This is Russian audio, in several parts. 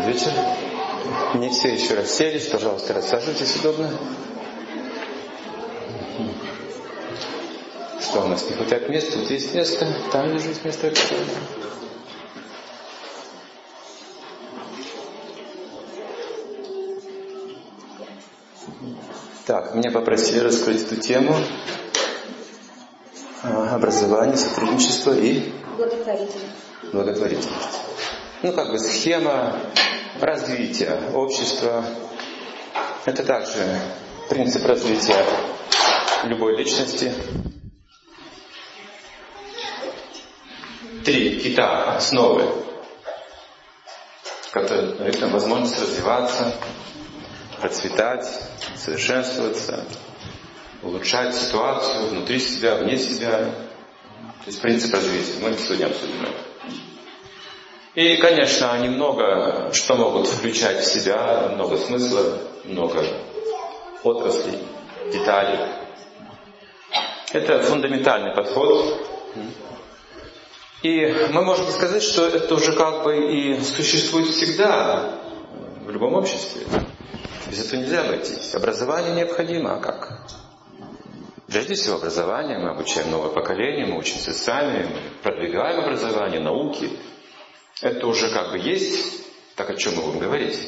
вечер. Не все еще расселись, пожалуйста, рассаживайтесь удобно. Что у нас не хватает места? Тут есть место, там лежит место. Так, меня попросили раскрыть эту тему образование, сотрудничество и благотворительность. Как бы схема развития общества. Это также принцип развития любой личности. 3 кита основы, которые дают нам возможность развиваться, процветать, совершенствоваться, улучшать ситуацию внутри себя, вне себя. То есть принцип развития. Мы сегодня обсудим это. И, конечно, они много что могут включать в себя, много смысла, много отраслей, деталей. Это фундаментальный подход. И мы можем сказать, что это уже как бы и существует всегда в любом обществе. Без этого нельзя обойтись. Образование необходимо, а как? Прежде всего образование, мы обучаем новое поколение, мы учимся сами, мы продвигаем образование, науки. Это уже как бы есть, так о чем мы будем говорить.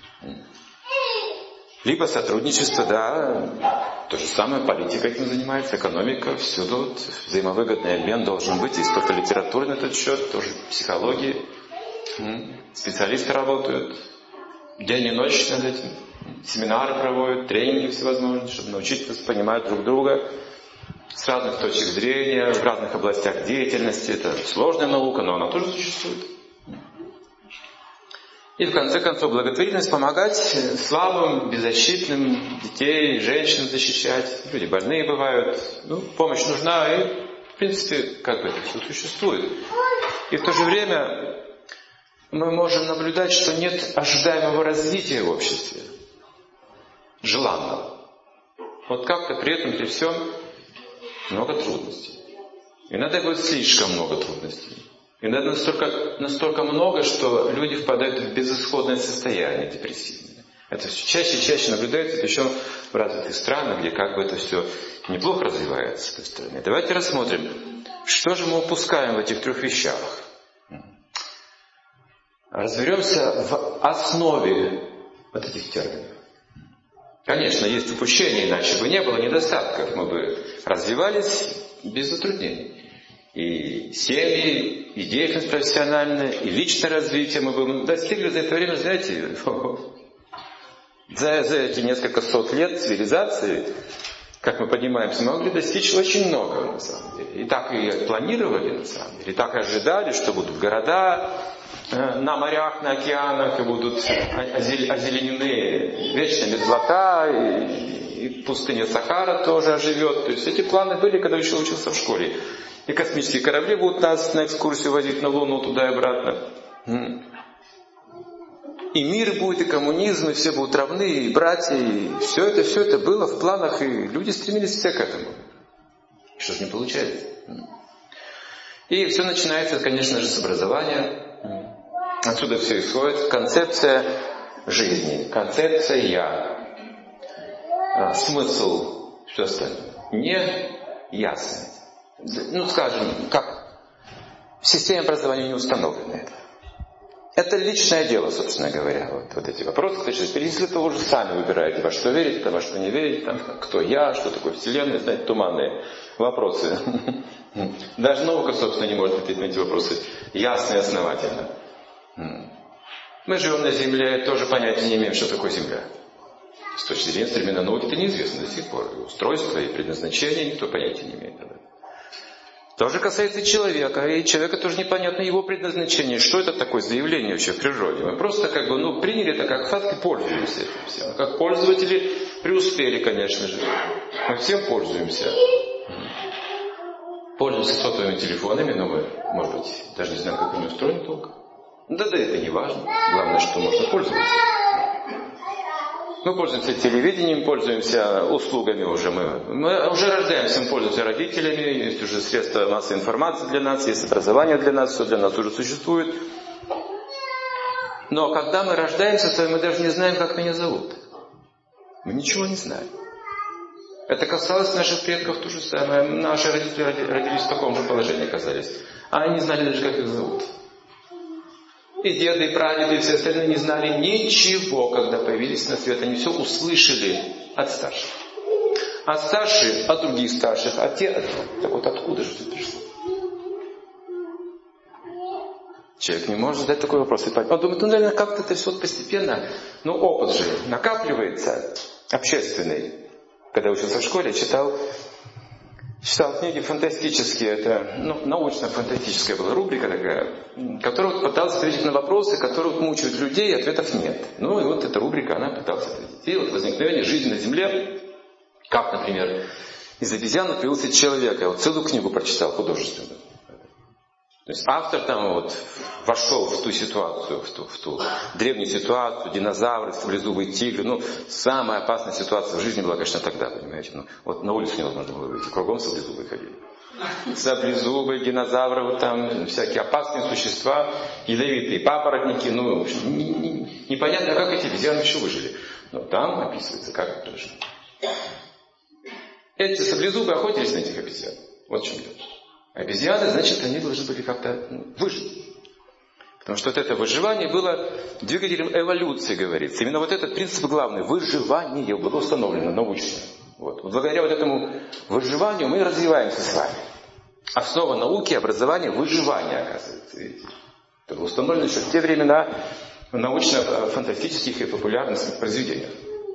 Либо сотрудничество, да, то же самое, политика этим занимается, экономика, всюду взаимовыгодный обмен должен быть, и столько литературы на этот счет, тоже психологии, специалисты работают, день и ночь над этим, семинары проводят, тренинги всевозможные, чтобы научиться понимать друг друга с разных точек зрения, в разных областях деятельности. Это сложная наука, но она тоже существует. И в конце концов благотворительность помогать слабым, беззащитным, детей, женщин защищать. Люди больные бывают. Помощь нужна, и в принципе как бы это все существует. И в то же время мы можем наблюдать, что нет ожидаемого развития в обществе. Желанного. Как-то при этом, при всем много трудностей. Иногда будет слишком много трудностей. Иногда настолько много, что люди впадают в безысходное состояние депрессивное. Это все чаще и чаще наблюдается, причем в развитых странах, где как бы это все неплохо развивается с этой стороны. Давайте рассмотрим, что же мы упускаем в этих 3 вещах. Разберемся в основе вот этих терминов. Конечно, есть упущения, иначе бы не было недостатков. Мы бы развивались без затруднений. И семьи, и деятельность профессиональная, и личное развитие мы бы достигли за это время, знаете, за эти несколько сот лет цивилизации, как мы поднимаемся, мы могли достичь очень много, на самом деле. И так и планировали, на самом деле. И так и ожидали, что будут города на морях, на океанах, и будут озеленены вечная мерзлота, и пустыня Сахара тоже оживет. То есть эти планы были, когда еще учился в школе. И космические корабли будут нас на экскурсию возить на Луну, туда и обратно. И мир будет, и коммунизм, и все будут равны, и братья, и все это было в планах, и люди стремились все к этому. Что же не получается? И все начинается, конечно же, с образования. Отсюда все исходит. Концепция жизни, концепция «я». Смысл, все остальное. Не ясно. Скажем, как в системе образования не установлено это. Это личное дело, собственно говоря. Вот эти вопросы, если это вы уже сами выбираете, во что верите, во что не верите, кто я, что такое Вселенная, знаете, туманные вопросы. Даже наука, собственно, не может ответить на эти вопросы ясно и основательно. Мы живем на Земле, тоже понятия не имеем, что такое Земля. С точки зрения современной науки это неизвестно до сих пор. И устройство, и предназначение никто понятия не имеет об этом. То же касается человека. И человека тоже непонятно его предназначение. Что это такое заявление вообще в природе? Мы просто приняли это как факт и пользуемся этим всем. Как пользователи преуспели, конечно же. Мы всем пользуемся. Пользуемся сотовыми телефонами, но мы, может быть, даже не знаем, как они устроены толком. Да, это не важно. Главное, что можно пользоваться. Мы пользуемся телевидением, пользуемся услугами уже. Мы уже рождаемся, мы пользуемся родителями, есть уже средства массовой информации для нас, есть образование для нас, все для нас уже существует. Но когда мы рождаемся с вами, мы даже не знаем, как меня зовут. Мы ничего не знаем. Это касалось наших предков то же самое. Наши родители родились в таком же положении, оказались. А они не знали даже, как их зовут. И деды, и прадеды, и все остальные не знали ничего, когда появились на свет. Они все услышали от старших. А старшие от других старших. А те от... Так вот откуда же это пришло? Человек не может задать такой вопрос. Он думает, наверное, как-то это все постепенно. Но опыт же накапливается общественный. Когда учился в школе, читал книги фантастические. Это научно-фантастическая была рубрика такая, которая пыталась ответить на вопросы, которые мучают людей, и ответов нет. И вот эта рубрика, она пыталась ответить. И вот возникновение жизни на Земле, как, например, из обезьяны появился человек. Я целую книгу прочитал художественную. То есть автор вошел в ту ситуацию, в ту древнюю ситуацию, динозавры, саблезубый тигр. Самая опасная ситуация в жизни была, конечно, тогда, понимаете. На улицу невозможно было выйти, кругом саблезубые ходили. Саблезубые, динозавры, всякие опасные существа, ядовитые папоротники. В общем, непонятно, как эти обезьяны еще выжили. Но там описывается, как это выжило. Эти саблезубы охотились на этих обезьян. Вот в чем дело. Обезьяны, значит, они должны были как-то выжить. Потому что это выживание было двигателем эволюции, говорится. Именно этот принцип главный. Выживание было установлено научно. Благодаря этому выживанию мы развиваемся с вами. Основа науки, образования, выживания, оказывается. Видите? Это было установлено еще в те времена в научно-фантастических и популярных произведениях.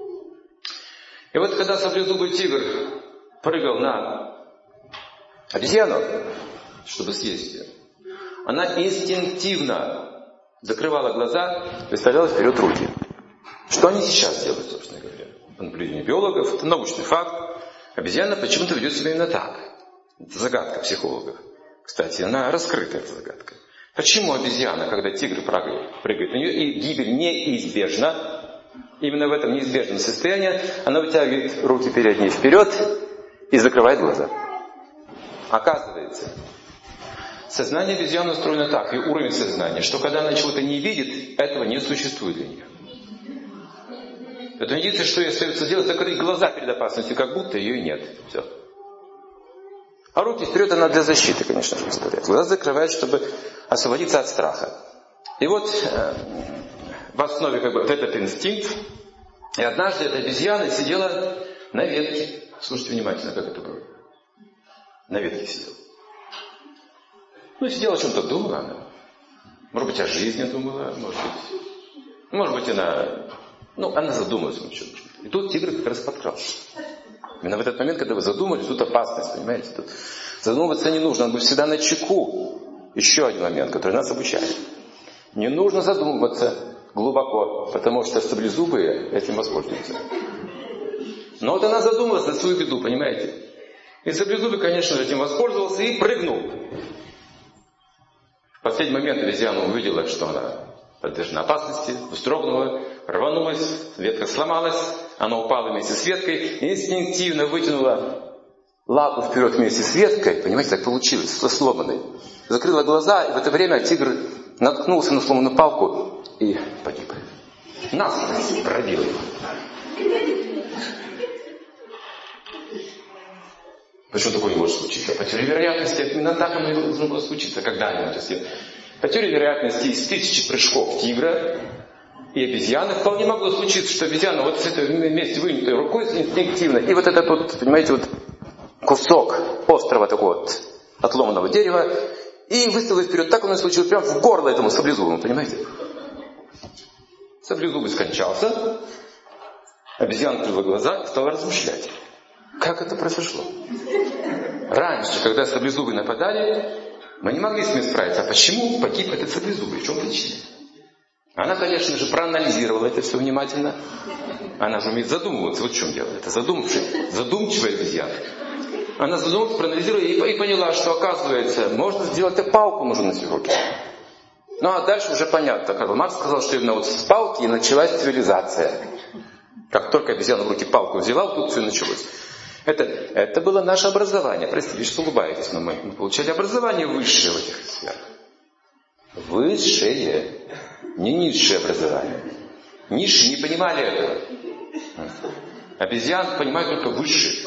И когда саблезубый тигр прыгал на обезьяну, чтобы съесть ее, она инстинктивно закрывала глаза, выставляла вперед руки. Что они сейчас делают, собственно говоря? По наблюдению биологов, это научный факт. Обезьяна почему-то ведет себя именно так. Это загадка психологов. Кстати, она раскрыта, эта загадка. Почему обезьяна, когда тигр прыгает на нее, и гибель неизбежна, именно в этом неизбежном состоянии, она вытягивает руки передние вперед и закрывает глаза. Оказывается, сознание обезьяны устроено так, и уровень сознания, что когда она чего-то не видит, этого не существует для нее. Это единственное, что ей остается делать, закрыть глаза перед опасностью, как будто ее нет. Все. А руки вперед она для защиты, конечно же, выставляет. Глаза закрывает, чтобы освободиться от страха. И в основе этот инстинкт. И однажды эта обезьяна сидела на ветке. Слушайте внимательно, как это было. На ветке сидела. Сидела о чем-то думала она. Может быть, о жизни думала, может быть, она задумалась о чем-то. И тут тигр как раз подкрался. Именно в этот момент, когда вы задумались, тут опасность, понимаете? Тут задумываться не нужно, надо быть всегда на чеку. Еще один момент, который нас обучает. Не нужно задумываться глубоко, потому что саблезубые этим воспользуются. Но она задумалась на свою беду, понимаете? И саблезубый, конечно же, этим воспользовался и прыгнул. В последний момент обезьяна увидела, что она подвержена опасности, вздрогнула, рванулась, ветка сломалась, она упала вместе с веткой, инстинктивно вытянула лапу вперед вместе с веткой, понимаете, так получилось, сломанной. Закрыла глаза, и в это время тигр наткнулся на сломанную палку и погиб. Насквозь пробил его. Почему такое не может случиться? По теории вероятности, именно так оно и должно было случиться когда-нибудь. По теории вероятности из 1000 прыжков тигра и обезьяны вполне могло случиться, что обезьяна с этой вместе вынутой рукой инстинктивно, и этот понимаете, кусок острого такого отломанного дерева, и выставила вперед. Так оно и случилось прямо в горло этому саблезубому, понимаете? Саблезубый скончался, обезьяна открыла глаза и стала размышлять. Как это произошло? Раньше, когда саблезубые нападали, мы не могли с ним справиться. А почему погиб этот саблезубый? В чем причина? Она, конечно же, проанализировала это все внимательно. Она же умеет задумываться. Вот в чем дело. Это задумчивая обезьяна. Она задумалась, проанализировала и поняла, что, оказывается, можно сделать и палку нужно носить в руки. А дальше уже понятно. Карл Маркс сказал, что именно с палки и началась цивилизация. Как только обезьяна в руки палку взяла, тут все началось. Это было наше образование. Простите, вы что улыбаетесь, но мы получали образование высшее в этих сферах. Высшее. Не низшее образование. Низшие не понимали этого. Обезьян понимают только высшие.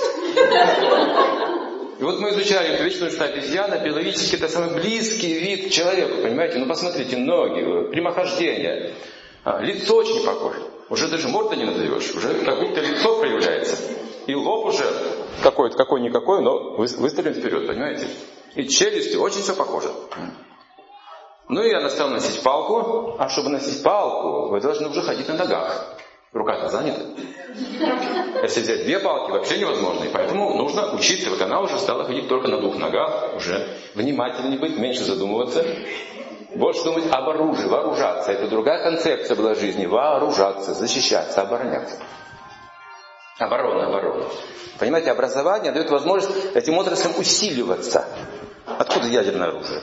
И вот мы изучали эту вещь, потому что обезьяна биологически это самый близкий вид к человеку, понимаете? Ну посмотрите, ноги, прямохождение, лицо очень похоже. Уже даже морда не назовешь, уже как будто лицо проявляется. И лоб уже какой-то, какой-никакой, но выставлен вперед, понимаете? И челюсти, очень все похоже. Ну и я стал носить палку, а чтобы носить палку, вы должны уже ходить на ногах. Рука-то занята. Если взять две палки, вообще невозможно. И поэтому нужно учиться. Вот она уже стала ходить только на двух ногах, уже внимательнее быть, меньше задумываться. Больше думать об оружии, вооружаться. Это другая концепция была жизни. Вооружаться, защищаться, обороняться. Оборона. Понимаете, образование дает возможность этим отраслям усиливаться. Откуда ядерное оружие?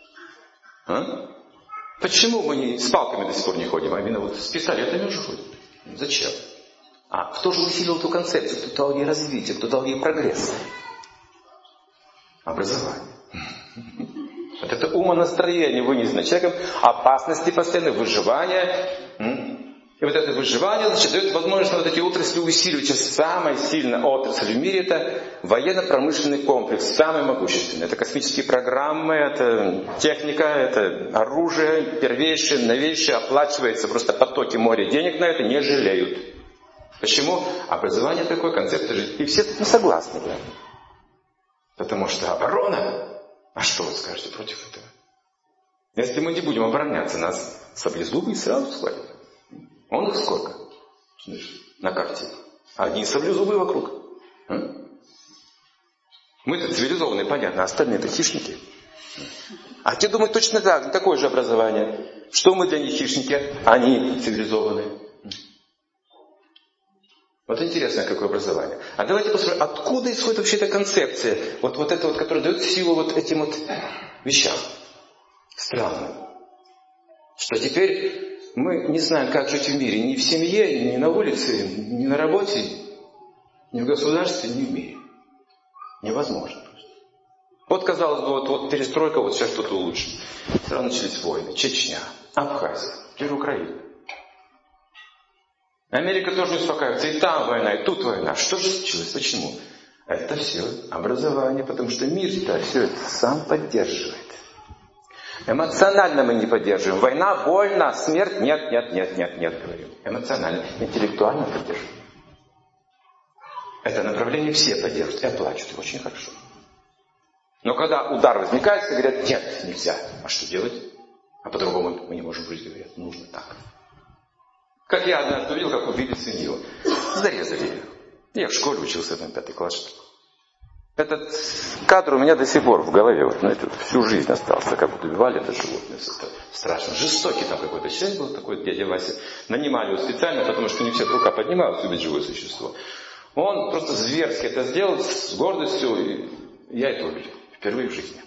Почему мы с палками до сих пор не ходим, а именно вот с пистолетами уже ходим? Зачем? А кто же усилил эту концепцию? Кто дал ей развитие? Кто дал ей прогресс? Образование. Вот это умонастроение вынесено человеком, опасности постоянно, выживания. И вот это выживание, значит, дает возможность на вот эти отрасли усиливать. Сейчас самая сильная отрасль в мире — это военно-промышленный комплекс, самый могущественный. Это космические программы, это техника, это оружие, первейшее, новейшее, оплачивается просто потоки моря денег на это, не жалеют. Почему? Образование такое, концепция жизни. И все тут не согласны. Да? Потому что оборона. А что вы скажете против этого? Если мы не будем обороняться, нас саблезубые сразу схватят. Он их сколько? На карте. Одни саблезубые вокруг. Мы-то цивилизованные, понятно, а остальные-то хищники. А те думают точно так, такое же образование. Что мы для них хищники, они цивилизованные. Вот интересно, какое образование. А давайте посмотрим, откуда исходит вообще эта концепция, вот эта вот, которая дает силу вот этим вот вещам. Странно. Что теперь мы не знаем, как жить в мире. Ни в семье, ни на улице, ни на работе, ни в государстве, ни в мире. Невозможно. Вот, казалось бы, вот перестройка, вот сейчас что-то улучшено. Сразу начались войны. Чечня, Абхазия, теперь Украина. Америка тоже не успокаивается. И там война, и тут война. Что же случилось? Почему? Это все образование, потому что мир-то все это сам поддерживает. Эмоционально мы не поддерживаем. Война, больно, смерть, нет, говорим. Эмоционально, интеллектуально поддерживаем. Это направление все поддерживают и оплачивают. Очень хорошо. Но когда удар возникает, все говорят, нет, нельзя. А что делать? А по-другому мы не можем жить, говорят. Нужно так. Как я однажды увидел, как убили свинью. Зарезали ее. Я в школе учился, там 5 класс. Этот кадр у меня до сих пор в голове. Вот, знаете, всю жизнь остался, как будто убивали это животное. Это страшно. Жестокий там какой-то человек был, такой дядя Вася. Нанимали его специально, потому что не все рука поднималась убить живое существо. Он просто зверски это сделал с гордостью. И я это увидел. Впервые в жизни.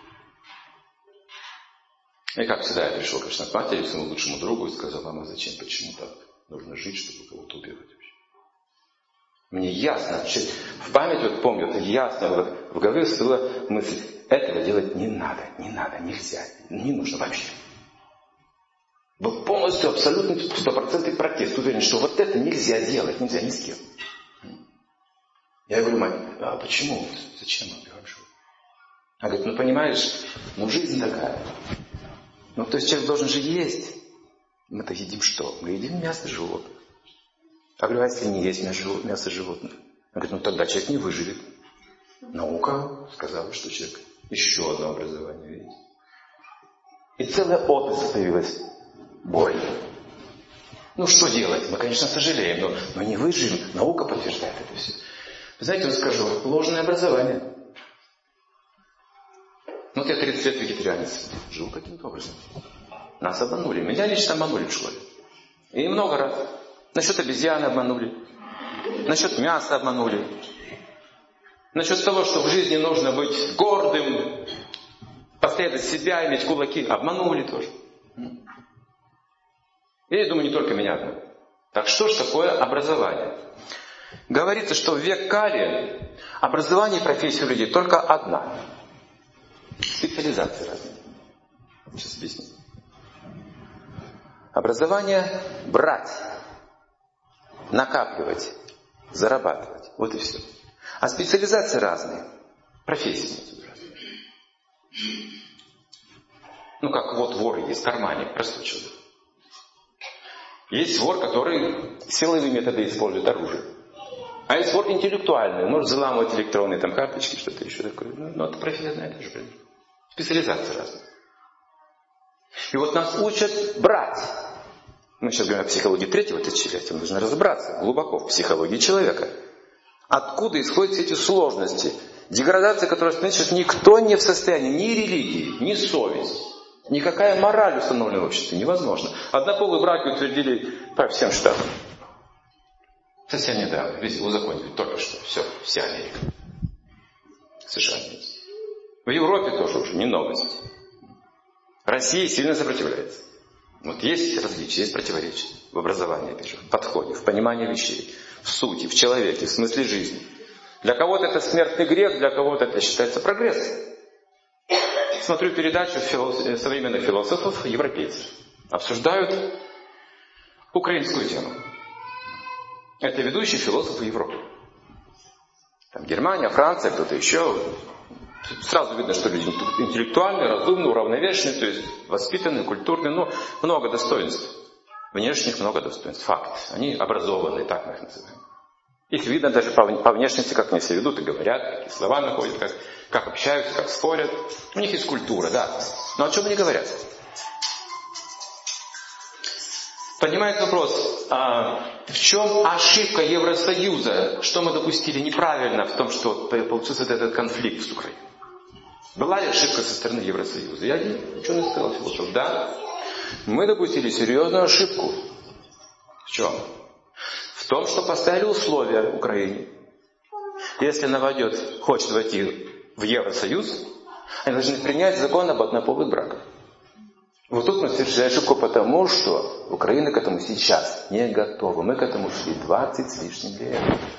И как всегда я пришел, конечно, к матери, к своему лучшему другу и сказал, мама, зачем, почему так? Нужно жить, чтобы кого-то убивать вообще. Мне ясно, в память вот помню, это ясно, в голове всплыла мысль, этого делать не надо, нельзя, не нужно вообще. Был полностью, абсолютно 100% протест, уверен, что вот это нельзя делать, нельзя ни с кем. Я говорю, мать, а почему? Зачем убивать животных? Она говорит, ну понимаешь, жизнь такая. То есть человек должен же есть. Мы-то едим что? Мы едим мясо животных. А говорю, а если не есть мясо животных? Он говорит, тогда человек не выживет. Наука сказала, что человек еще одно образование, видите. И целая отрасль появилась. Боль. Что делать? Мы, конечно, сожалеем, но не выживем. Наука подтверждает это все. Вы знаете, я скажу, ложное образование. Я 30 лет вегетарианец. Жил каким-то образом. Нас обманули. Меня лично обманули в школе. И много раз. Насчет обезьяны обманули. Насчет мяса обманули. Насчет того, что в жизни нужно быть гордым, постоять за себя, иметь кулаки. Обманули тоже. И я думаю, не только меня одного. Так что же такое образование? Говорится, что в век Кали образование и профессия у людей только одна. Специализация разная. Сейчас объясню. Образование – брать, накапливать, зарабатывать. Вот и все. А специализации разные. Профессии разные. Ну как вот вор есть в кармане, простой человек. Есть вор, который силовые методы использует, оружие. А есть вор интеллектуальный, может взламывать электронные там карточки, что-то еще такое. Ну это профессия, это же специализация разная. И вот нас учат брать. Мы сейчас говорим о психологии третьего тысячелетия. Нужно разобраться глубоко в психологии человека. Откуда исходят все эти сложности? Деградация, которая становится, никто не в состоянии, ни религии, ни совесть, никакая мораль установлена в обществе невозможно. Однополые браки утвердили по всем штатам. Совсем недавно, везде узаконили, только что. Все, вся Америка. США нет. В Европе тоже уже не новость. Россия сильно сопротивляется. Вот есть различия, есть противоречия в образовании, опять же, в подходе, в понимании вещей, в сути, в человеке, в смысле жизни. Для кого-то это смертный грех, для кого-то это считается прогресс. Смотрю передачу современных философов, европейцев. Обсуждают украинскую тему. Это ведущие философы Европы. Там Германия, Франция, кто-то еще. Сразу видно, что люди интеллектуальные, разумные, уравновешенные, то есть воспитанные, культурные, но много достоинств. Внешних много достоинств. Факт. Они образованные, так мы их называем. Их видно даже по внешности, как они себя ведут и говорят, какие слова находят, как общаются, как спорят. У них есть культура, да. Но о чем они говорят? Понимаете вопрос, в чем ошибка Евросоюза? Что мы допустили неправильно в том, что получился этот конфликт с Украиной? Была ли ошибка со стороны Евросоюза? Я ничего не сказал, философ. Да, мы допустили серьезную ошибку. В чем? В том, что поставили условия Украине. Если она хочет войти в Евросоюз, они должны принять закон об однополых браках. Вот тут мы совершили ошибку, потому что Украина к этому сейчас не готова. Мы к этому шли 20 с лишним лет.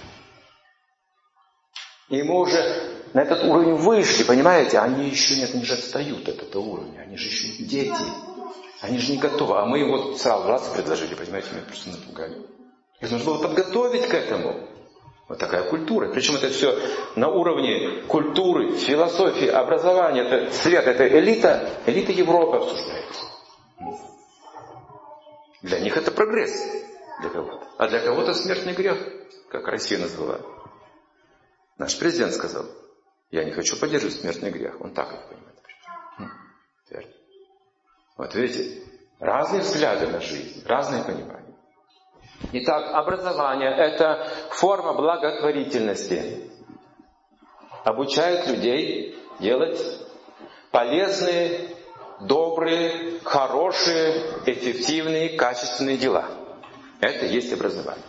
И мы уже на этот уровень вышли, понимаете? Они еще нет, они же отстают от этого уровня. Они же еще дети. Они же не готовы. А мы им вот сразу раз предложили, понимаете, меня просто напугали. Их нужно было подготовить к этому. Вот такая культура. Причем это все на уровне культуры, философии, образования. Это свет, это элита Европы обсуждается. Для них это прогресс. Для кого-то. А для кого-то смертный грех, как Россия назвала. Наш президент сказал, я не хочу поддерживать смертный грех. Он так это понимает. Вот видите, разные взгляды на жизнь, разные понимания. Итак, образование – это форма благотворительности. Обучает людей делать полезные, добрые, хорошие, эффективные, качественные дела. Это и есть образование.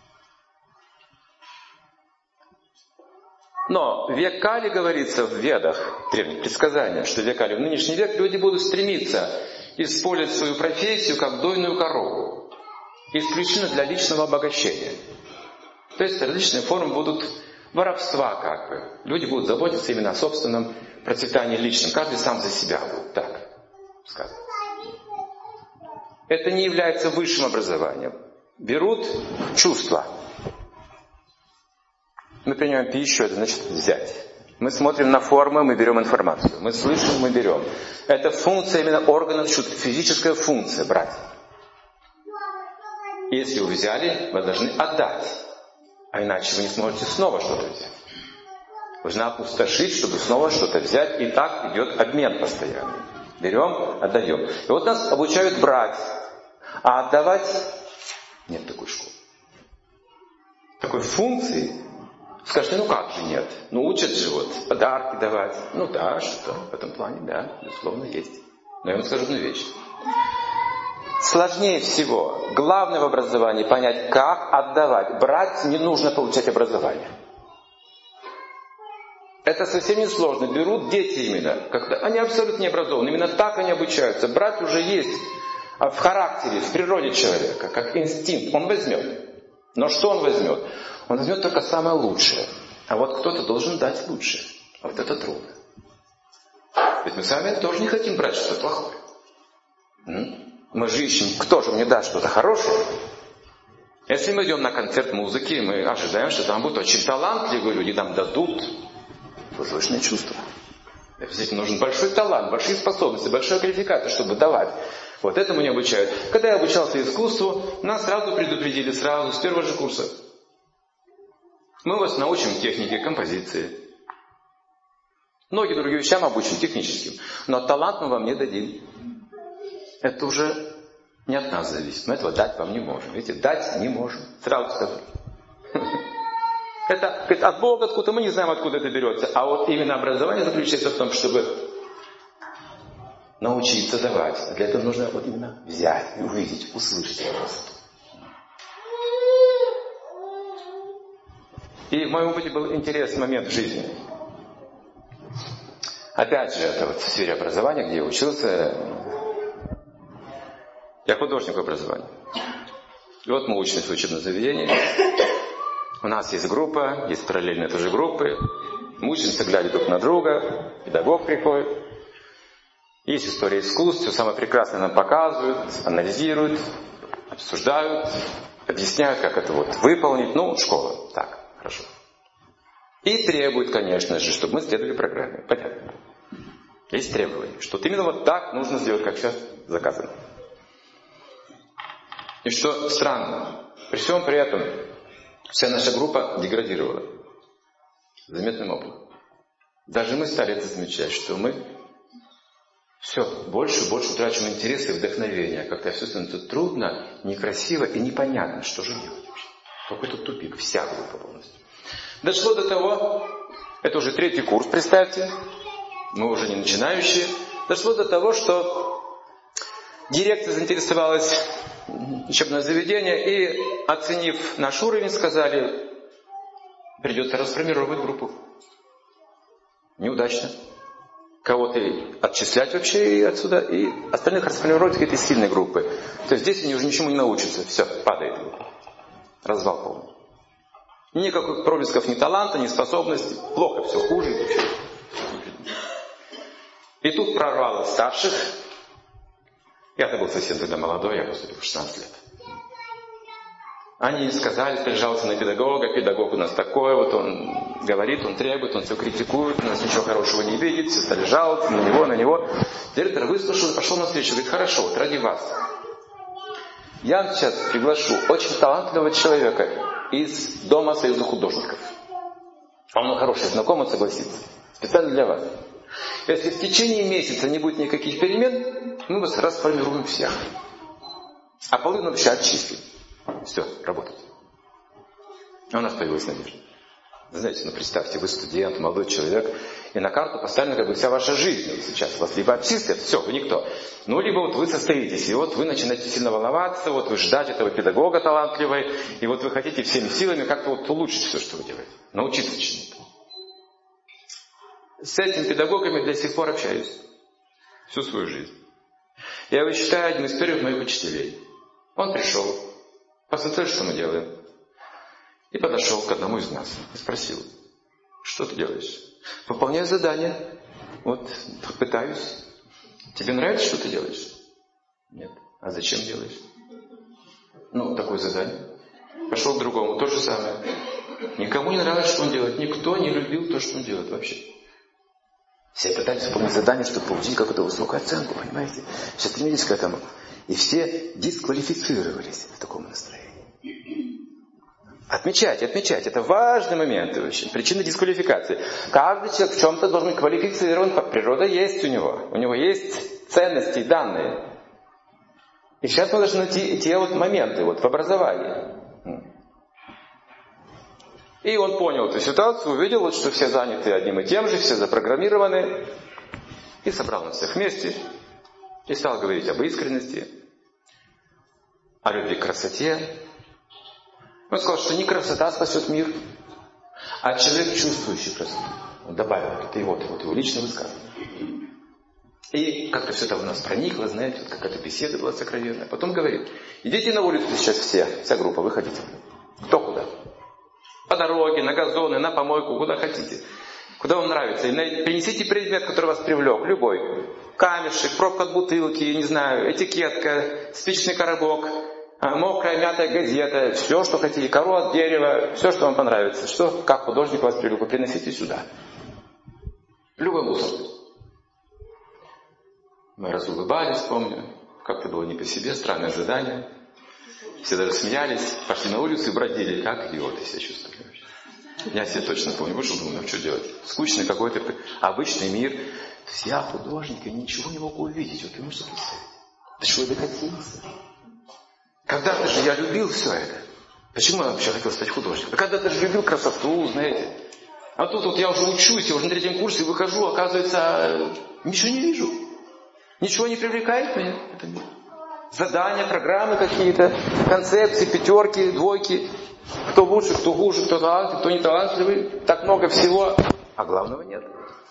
Но век Кали, говорится в Ведах, древних предсказаниях, что век Кали, в нынешний век люди будут стремиться использовать свою профессию как дойную корову. Исключительно для личного обогащения. То есть различные формы будут воровства как бы. Люди будут заботиться именно о собственном процветании личном. Каждый сам за себя будет. Так сказано. Это не является высшим образованием. Берут чувства. Мы принимаем пищу, это значит взять. Мы смотрим на формы, мы берем информацию. Мы слышим, мы берем. Это функция именно органов чувств. Физическая функция брать. Если вы взяли, вы должны отдать. А иначе вы не сможете снова что-то взять. Вы должны опустошить, чтобы снова что-то взять. И так идет обмен постоянный. Берем, отдаем. И вот нас обучают брать. А отдавать нет такой школы. Такой функции. Скажете, ну как же нет? Ну учат же вот подарки давать. Ну да, что в этом плане, да, безусловно, есть. Но я вам скажу одну вещь. Сложнее всего, главное в образовании понять, как отдавать. Брать не нужно получать образование. Это совсем не сложно. Берут дети именно. Когда они абсолютно не образованы. Именно так они обучаются. Брать уже есть в характере, в природе человека, как инстинкт. Он возьмет. Но что он возьмет? Он возьмет только самое лучшее. А вот кто-то должен дать лучшее. А вот это трудно. Ведь мы с вами тоже не хотим брать что-то плохое. Мы же ищем, кто же мне даст что-то хорошее. Если мы идем на концерт музыки, мы ожидаем, что там будут очень талантливые люди, нам дадут возвышенное чувство. Здесь нужен большой талант, большие способности, большая квалификация, чтобы давать. Вот этому не обучают. Когда я обучался искусству, нас сразу предупредили, сразу, с первого же курса. Мы вас научим технике, композиции. Многие другие вещам обучим техническим. Но талант мы вам не дадим. Это уже не от нас зависит. Мы этого дать вам не можем. Видите, дать не можем. Сразу скажу. Это от Бога откуда, мы не знаем, откуда это берется. А вот именно образование заключается в том, чтобы научиться давать. А для этого нужно вот именно взять, увидеть, услышать эту красоту. И в моем опыте был интересный момент в жизни. Опять же, это вот в сфере образования, где я учился. Я художник образования. И вот мы учимся в учебном заведении. У нас есть группа, есть параллельные тоже группы. Мы учимся, глядя друг на друга. Педагог приходит. Есть история искусств. Все самое прекрасное нам показывают, анализируют, обсуждают, объясняют, как это вот выполнить. Ну, школа. Так, хорошо. И требуют, конечно же, чтобы мы следовали программе. Понятно. Есть требования, что вот именно вот так нужно сделать, как сейчас заказано. И что странно, при всем при этом вся наша группа деградировала. Заметным образом. Даже мы стали это замечать, что мы все больше и больше утрачиваем интерес и вдохновение. Как-то все становится трудно, некрасиво и непонятно, что же делать вообще. Какой-то тупик, вся группа полностью. Дошло до того, это уже 3-й курс, представьте, мы уже не начинающие. Дошло до того, что дирекция заинтересовалась учебное заведение и, оценив наш уровень, сказали, придется расформировать группу. Неудачно. Кого-то отчислять вообще и отсюда, и остальных расформировать какие-то сильные группы. То есть здесь они уже ничему не научатся. Все, падает группа. Развал полный. Никаких проблесков ни таланта, ни способностей. Плохо, все хуже. И тут прорвало старших. Я-то был совсем тогда молодой, я поступил в 16 лет. Они сказали, прижался на педагога, педагог у нас такой, вот он говорит, он требует, он все критикует, у нас ничего хорошего не видит, все стали жаловаться на него. Директор выслушал и пошел навстречу, говорит, хорошо, вот ради вас. Я сейчас приглашу очень талантливого человека из Дома Союза художников. Он хороший знакомый, согласится. Специально для вас. Если в течение месяца не будет никаких перемен, мы вас расформируем всех. А половину вообще отчислим. Все, работать. У нас появилась надежда. Знаете, представьте, вы студент, молодой человек, и на карту поставлена как бы вся ваша жизнь. Сейчас вас либо отчислят, все, вы никто. Ну, либо вот вы состоитесь, и вот вы начинаете сильно волноваться, вот вы ждать этого педагога талантливого, и вот вы хотите всеми силами как-то вот улучшить все, что вы делаете. Научиться чему-то. С этими педагогами до сих пор общаюсь. Всю свою жизнь. Я его считаю одним из первых моих учителей. Он пришел, посмотрел, что мы делаем. И подошел к одному из нас и спросил, что ты делаешь? Выполняю задание. Вот, пытаюсь. Тебе нравится, что ты делаешь? Нет. А зачем делаешь? Ну, такое задание. Пошел к другому, то же самое. Никому не нравилось, что он делает. Никто не любил то, что он делает вообще. Все пытались выполнить задание, чтобы получить какую-то высокую оценку, понимаете? Все стремились к этому. И все дисквалифицировались в таком настроении. Отмечать. Это важный момент вообще. Причина дисквалификации. Каждый человек в чем-то должен быть квалифицирован. Природа есть у него. У него есть ценности и данные. И сейчас мы должны найти те вот моменты вот в образовании. И он понял эту ситуацию, увидел, вот, что все заняты одним и тем же, все запрограммированы. И собрал нас всех вместе. И стал говорить об искренности, о любви к красоте. Он сказал, что не красота спасет мир, а человек, чувствующий красоту. Он добавил, это его личное высказывание. И как-то все это у нас проникло, знаете, вот какая-то беседа была сокровенная. Потом говорит, идите на улицу сейчас вся группа, выходите. Кто куда? По дороге, на газоны, на помойку, куда хотите. Куда вам нравится. И принесите предмет, который вас привлек. Любой. Камешек, пробка от бутылки, не знаю, этикетка, спичечный коробок, мокрая мятая газета, все, что хотите, кору от дерева, все, что вам понравится. Что, как художник вас привлек, вы приносите сюда. Любой мусор. Мы раз улыбались, помню. Как-то было не по себе, странное задание. Все даже смеялись, пошли на улицу и бродили. Как идиоты себя чувствовали вообще. Я себе точно помню. Вышел, думаю, ну что делать? Скучный какой-то обычный мир. То есть я художник, я ничего не мог увидеть. Вот ты можешь представить. До чего я докатился? Когда-то же я любил все это. Почему я вообще хотел стать художником? Когда-то же любил красоту, знаете. А тут вот я уже учусь, я уже на 3-м курсе выхожу, оказывается, ничего не вижу. Ничего не привлекает меня. Это задания, программы какие-то, концепции, 5, 2. Кто лучше, кто хуже, кто талантлив, кто не талантливый. Так много всего, а главного нет.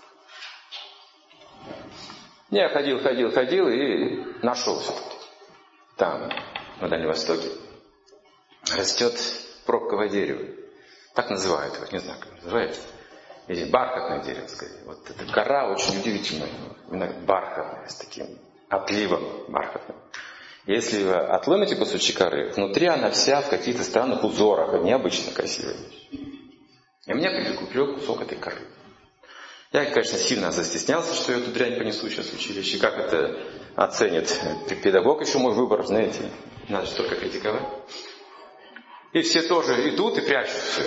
Я ходил и нашел все-таки. Там, на Дальнем Востоке, растет пробковое дерево. Так называют его, не знаю, как называют. Или бархатное дерево, скорее. Вот эта кора очень удивительная. Именно бархатная, с таким отливом бархатным. Если вы отломите кусочек коры, внутри она вся в каких-то странных узорах, необычно красивая. И мне прикупил кусок этой коры. Я, конечно, сильно застеснялся, что я эту дрянь понесу сейчас в училище. Как это оценит педагог еще мой выбор, знаете. Надо же только критиковать. И все тоже идут и прячут все.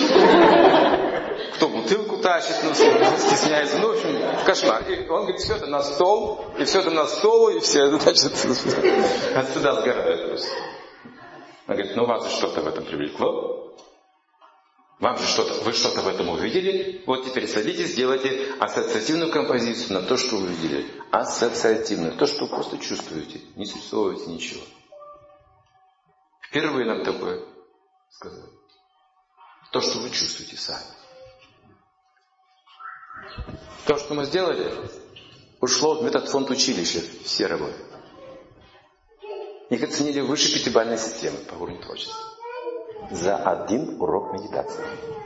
Кто бутылку тащит, ну, стесняется. Ну, в общем, кошмар. И он говорит, все это на стол, и все это на стол, и все, значит, отсюда сгорают просто. Он говорит, ну вас же что-то в этом привлекло. Вам же вы что-то в этом увидели. Вот теперь садитесь, сделайте ассоциативную композицию на то, что вы увидели. Ассоциативную. То, что вы просто чувствуете. Не срисовываете ничего. Впервые нам такое сказали. То, что вы чувствуете сами. То, что мы сделали, ушло в метод фонд училища. Все работы. Их оценили выше 5-бальной системы по уровню творчества. За 1 урок медитации.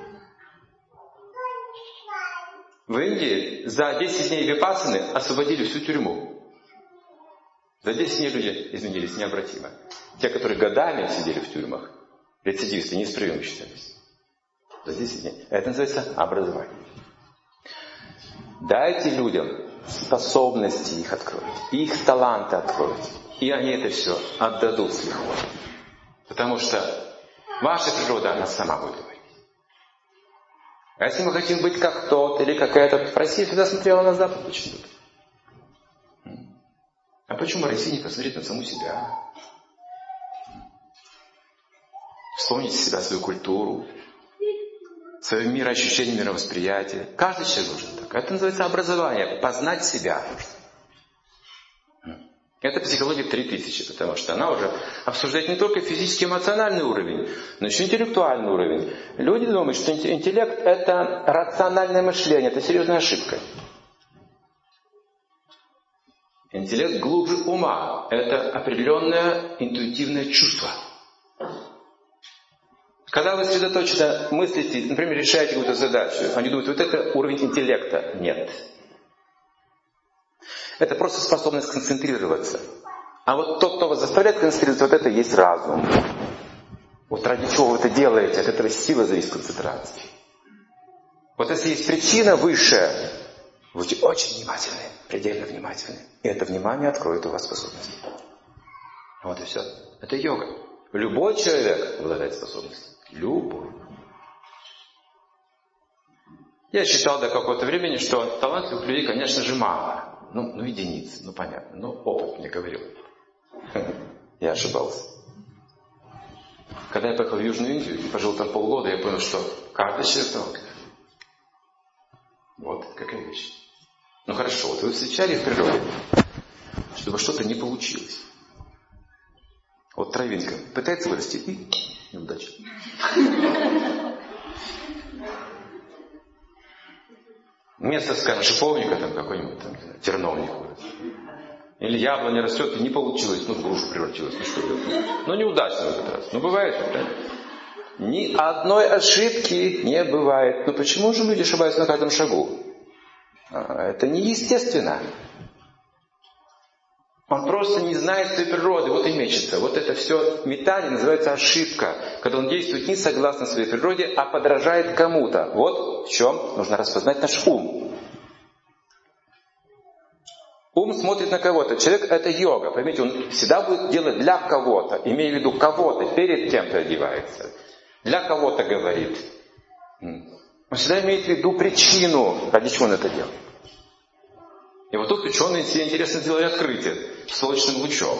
В Индии за 10 дней випассаны освободили всю тюрьму. За 10 дней люди изменились необратимо. Те, которые годами сидели в тюрьмах, рецидивисты, неисправимы считались. За 10 дней. Это называется образование. Дайте людям способности, их откройте, их таланты откройте. И они это все отдадут с лихвой. Потому что ваша природа, она сама будет говорить. А если мы хотим быть как тот или как этот, Россия всегда смотрела на Запад почему-то. А почему Россия не посмотреть на саму себя? Вспомните себя, свою культуру, свое мироощущение, мировосприятие. Каждый человек должен так. Это называется образование. Познать себя. Это психология 3000, потому что она уже обсуждает не только физический, эмоциональный уровень, но еще интеллектуальный уровень. Люди думают, что интеллект – это рациональное мышление, это серьезная ошибка. Интеллект глубже ума – это определенное интуитивное чувство. Когда вы сосредоточенно мыслите, например, решаете какую-то задачу, они думают, вот это уровень интеллекта. Нет. Это просто способность концентрироваться. А вот тот, кто вас заставляет концентрироваться, вот это и есть разум. Вот ради чего вы это делаете, от этого сила зависит концентрации. Вот если есть причина высшая, будьте очень внимательны, предельно внимательны. И это внимание откроет у вас способности. Вот и все. Это йога. Любой человек обладает способностью. Любой. Я считал до какого-то времени, что талантливых людей, конечно же, мало. Ну, единицы, понятно. Опыт мне говорил. Я ошибался. Когда я поехал в Южную Индию и пожил там полгода, я понял, что каждый человек талантлив. Вот какая вещь. Хорошо, вот вы встречали в природе, чтобы что-то не получилось. Вот травинка пытается вырасти, и неудача. Вместо, скажем, шиповника там какой-нибудь там, терновник вырос. Или яблоня растет, и не получилось, в грушу превратилось. Что делать? Неудачно в этот раз. Бывает, да? Ни одной ошибки не бывает. Но почему же люди ошибаются на каждом шагу? Это неестественно. Он просто не знает своей природы, вот и мечется. Вот это все метание называется ошибка, когда он действует не согласно своей природе, а подражает кому-то. Вот в чем нужно распознать наш ум. Ум смотрит на кого-то. Человек — это йога. Поймите, он всегда будет делать для кого-то, имея в виду кого-то, перед кем-то одевается. Для кого-то говорит. Он всегда имеет в виду причину, ради чего он это делает. И вот тут ученые себе интересно сделали открытие с солнечным лучом.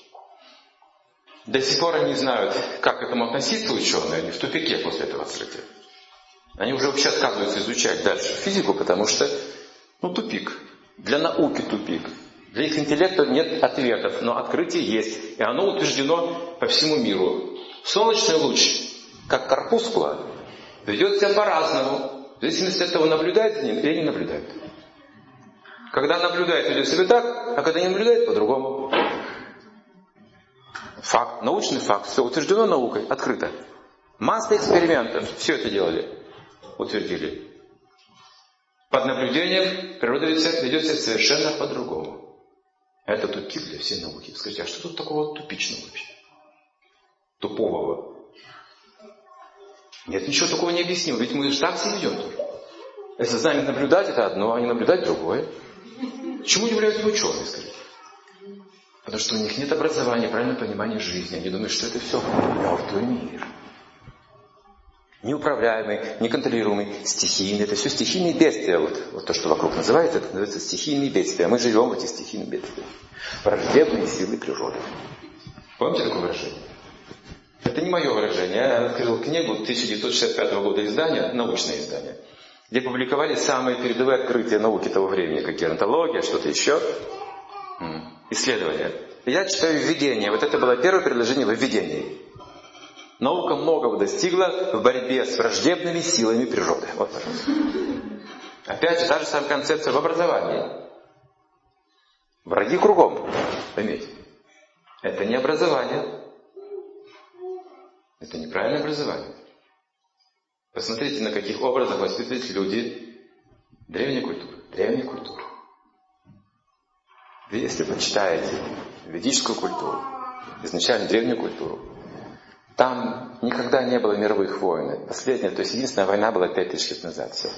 До сих пор они не знают, как к этому относиться ученые, они в тупике после этого открытия. Они уже вообще отказываются изучать дальше физику, потому что, тупик. Для науки тупик. Для их интеллекта нет ответов, но открытие есть. И оно утверждено по всему миру. Солнечный луч, как корпускула, ведет себя по-разному. В зависимости от того, наблюдает за ним или не наблюдает. Когда наблюдает, ведет себя так, а когда не наблюдает, по-другому. Факт, научный факт, все утверждено наукой, открыто. Масса экспериментов, все это делали, утвердили. Под наблюдением природа ведет себя совершенно по-другому. Это тупик для всей науки. Скажите, а что тут такого тупичного вообще? Тупового? Нет, ничего такого не объяснимо, ведь мы же так себя ведем тоже. Если за нами наблюдать, это одно, а не наблюдать другое. Чему удивляются ученые, скажите? Потому что у них нет образования, правильного понимания жизни. Они думают, что это все мертвый мир. Неуправляемый, неконтролируемый, стихийный. Это все стихийные бедствия. Вот то, что вокруг называется, это называется стихийные бедствия. Мы живем в этих стихийных бедствиях. Враждебные силы природы. Помните такое выражение? Это не мое выражение. Я открыл книгу 1965 года издания, научное издание, где публиковали самые передовые открытия науки того времени, как геронтология, что-то еще. Исследования. Я читаю введение. Вот это было первое предложение в введении. Наука многого достигла в борьбе с враждебными силами природы. Вот, пожалуйста. Опять же, та же самая концепция в образовании. Враги кругом. Поймите. Это не образование. Это неправильное образование. Посмотрите, на каких образах воспитывают люди древней культуры. Вы, если вы читаете ведическую культуру, изначально древнюю культуру, там никогда не было мировых войн. Последняя, то есть единственная война была 5000 лет назад. Все.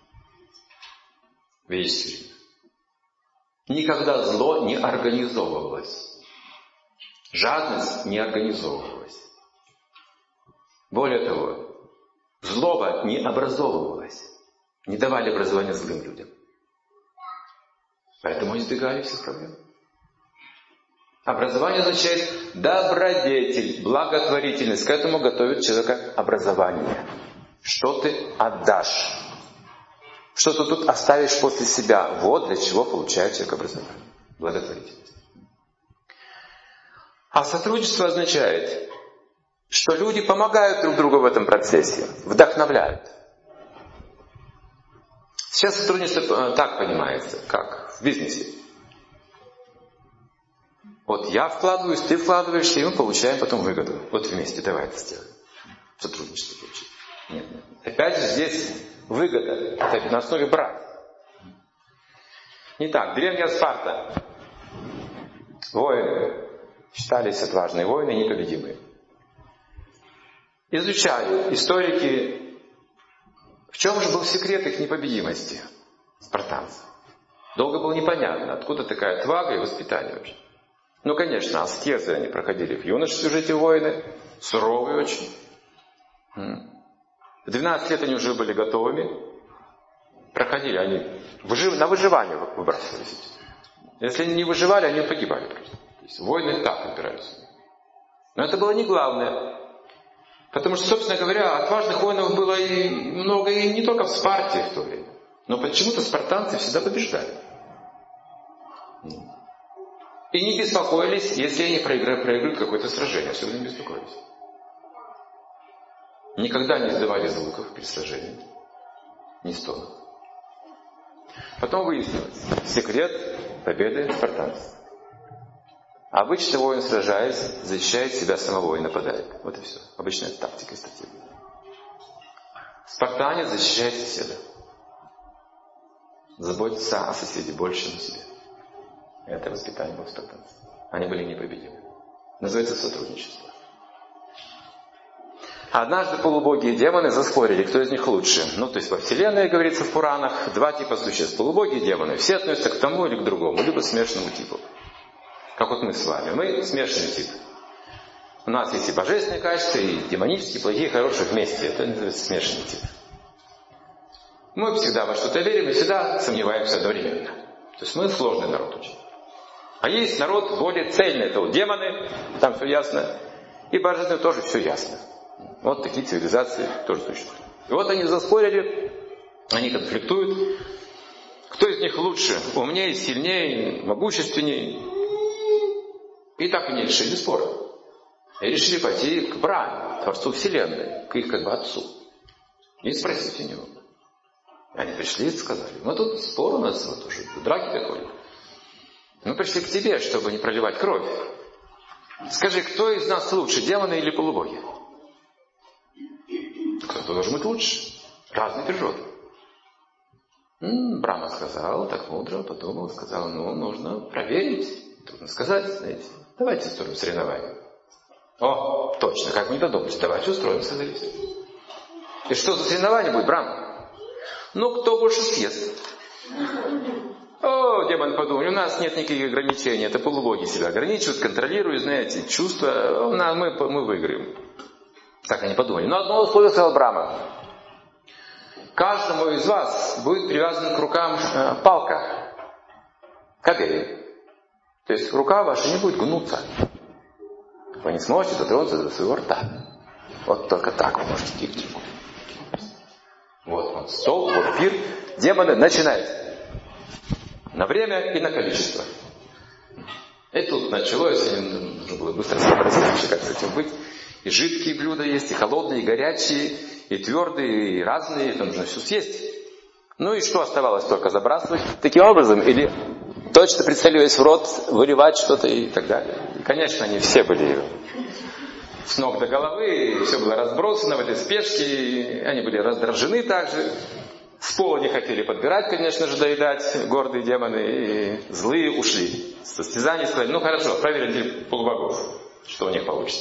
Ведический. Никогда зло не организовывалось. Жадность не организовывалась. Более того, злоба не образовывалась. Не давали образования злым людям. Поэтому избегали всех проблем. Образование означает добродетель, благотворительность. К этому готовит человека образование. Что ты отдашь? Что ты тут оставишь после себя? Вот для чего получает человек образование. Благотворительность. А сотрудничество означает, что люди помогают друг другу в этом процессе, вдохновляют. Сейчас сотрудничество так понимается, как в бизнесе. Вот я вкладываюсь, ты вкладываешься, и мы получаем потом выгоду. Вот вместе давай это сделаем. Сотрудничество получить. Нет. Опять же здесь выгода. Это на основе брака. Итак, древняя Спарта. Воины. Считались отважные воины, непобедимые. Изучали историки, в чем же был секрет их непобедимости, спартанцев. Долго было непонятно, откуда такая отвага и воспитание вообще. Ну, конечно, аскезы они проходили в юношестве, уже эти воины, суровые очень. В 12 лет они уже были готовыми. Проходили они, на выживание выбрасывались. Если они не выживали, они погибали просто. То есть воины так опираются. Но это было не главное. Потому что, собственно говоря, отважных воинов было и много и не только в Спарте в то время. Но почему-то спартанцы всегда побеждали. И не беспокоились, если они проиграют какое-то сражение. Особенно не беспокоились. Никогда не сдавали из луков перед сражением. Ни стона. Потом выяснилось секрет победы спартанцев. Обычно воин, сражаясь, защищает себя самого и нападает. Вот и все. Обычная тактика и стратегия. Спартанец защищает соседа. Заботится о соседе больше, чем о себе. Это воспитание было спартанцев. Они были непобедимы. Называется сотрудничество. Однажды полубоги и демоны заспорили, кто из них лучше. То есть во Вселенной, говорится в Пуранах, два типа существ. Полубоги и демоны. Все относятся к тому или к другому, либо к смешанному типу. Как вот мы с вами. Мы смешанный тип. У нас есть и божественные качества, и демонические, плохие, хорошие вместе. Это называется смешанный тип. Мы всегда во что-то верим и всегда сомневаемся одновременно. То есть мы сложный народ очень. А есть народ более цельный. Это вот демоны, там все ясно. И божественные тоже все ясно. Вот такие цивилизации тоже существуют. И вот они заспорили, они конфликтуют. Кто из них лучше, умнее, сильнее, могущественнее? И так они решили спор. И решили пойти к Брахме, Творцу Вселенной, к их отцу. И спросить у него. Они пришли и сказали: мы тут спор у нас, вот уже драки доходят. Мы пришли к тебе, чтобы не проливать кровь. Скажи, кто из нас лучше, демоны или полубоги? Кто-то должен быть лучше. Разные природы. Брахма сказал, так мудро подумал, сказал: нужно проверить. Трудно сказать, знаете. Давайте устроим соревнование. О, точно, как мы не додумались. Давайте устроим, сказались. И что за соревнование будет, Брахма? Кто больше съест? О, демон подумал, у нас нет никаких ограничений. Это полубоги себя ограничивают, контролируют, знаете, чувства. Мы выиграем. Так они подумали. Но одно условие сказал Брахма. Каждому из вас будет привязана к рукам палка. Кабель. То есть рука ваша не будет гнуться. Вы не сможете дотронуться до своего рта. Вот только так вы можете двигать руку. Вот стол, вот пир. Демоны начинают. На время и на количество. И тут началось, нужно было быстро сообразить вообще, как с этим быть. И жидкие блюда есть, и холодные, и горячие, и твердые, и разные. Это нужно все съесть. И что оставалось? Только забрасывать таким образом? Или точно прицеливаясь в рот, выливать что-то и так далее? И, конечно, они все были с ног до головы, все было разбросано в этой спешке, они были раздражены также. С пола не хотели подбирать, конечно же, доедать, гордые демоны, и злые ушли. Состязания сказали: хорошо, проверим полубогов, что у них получится.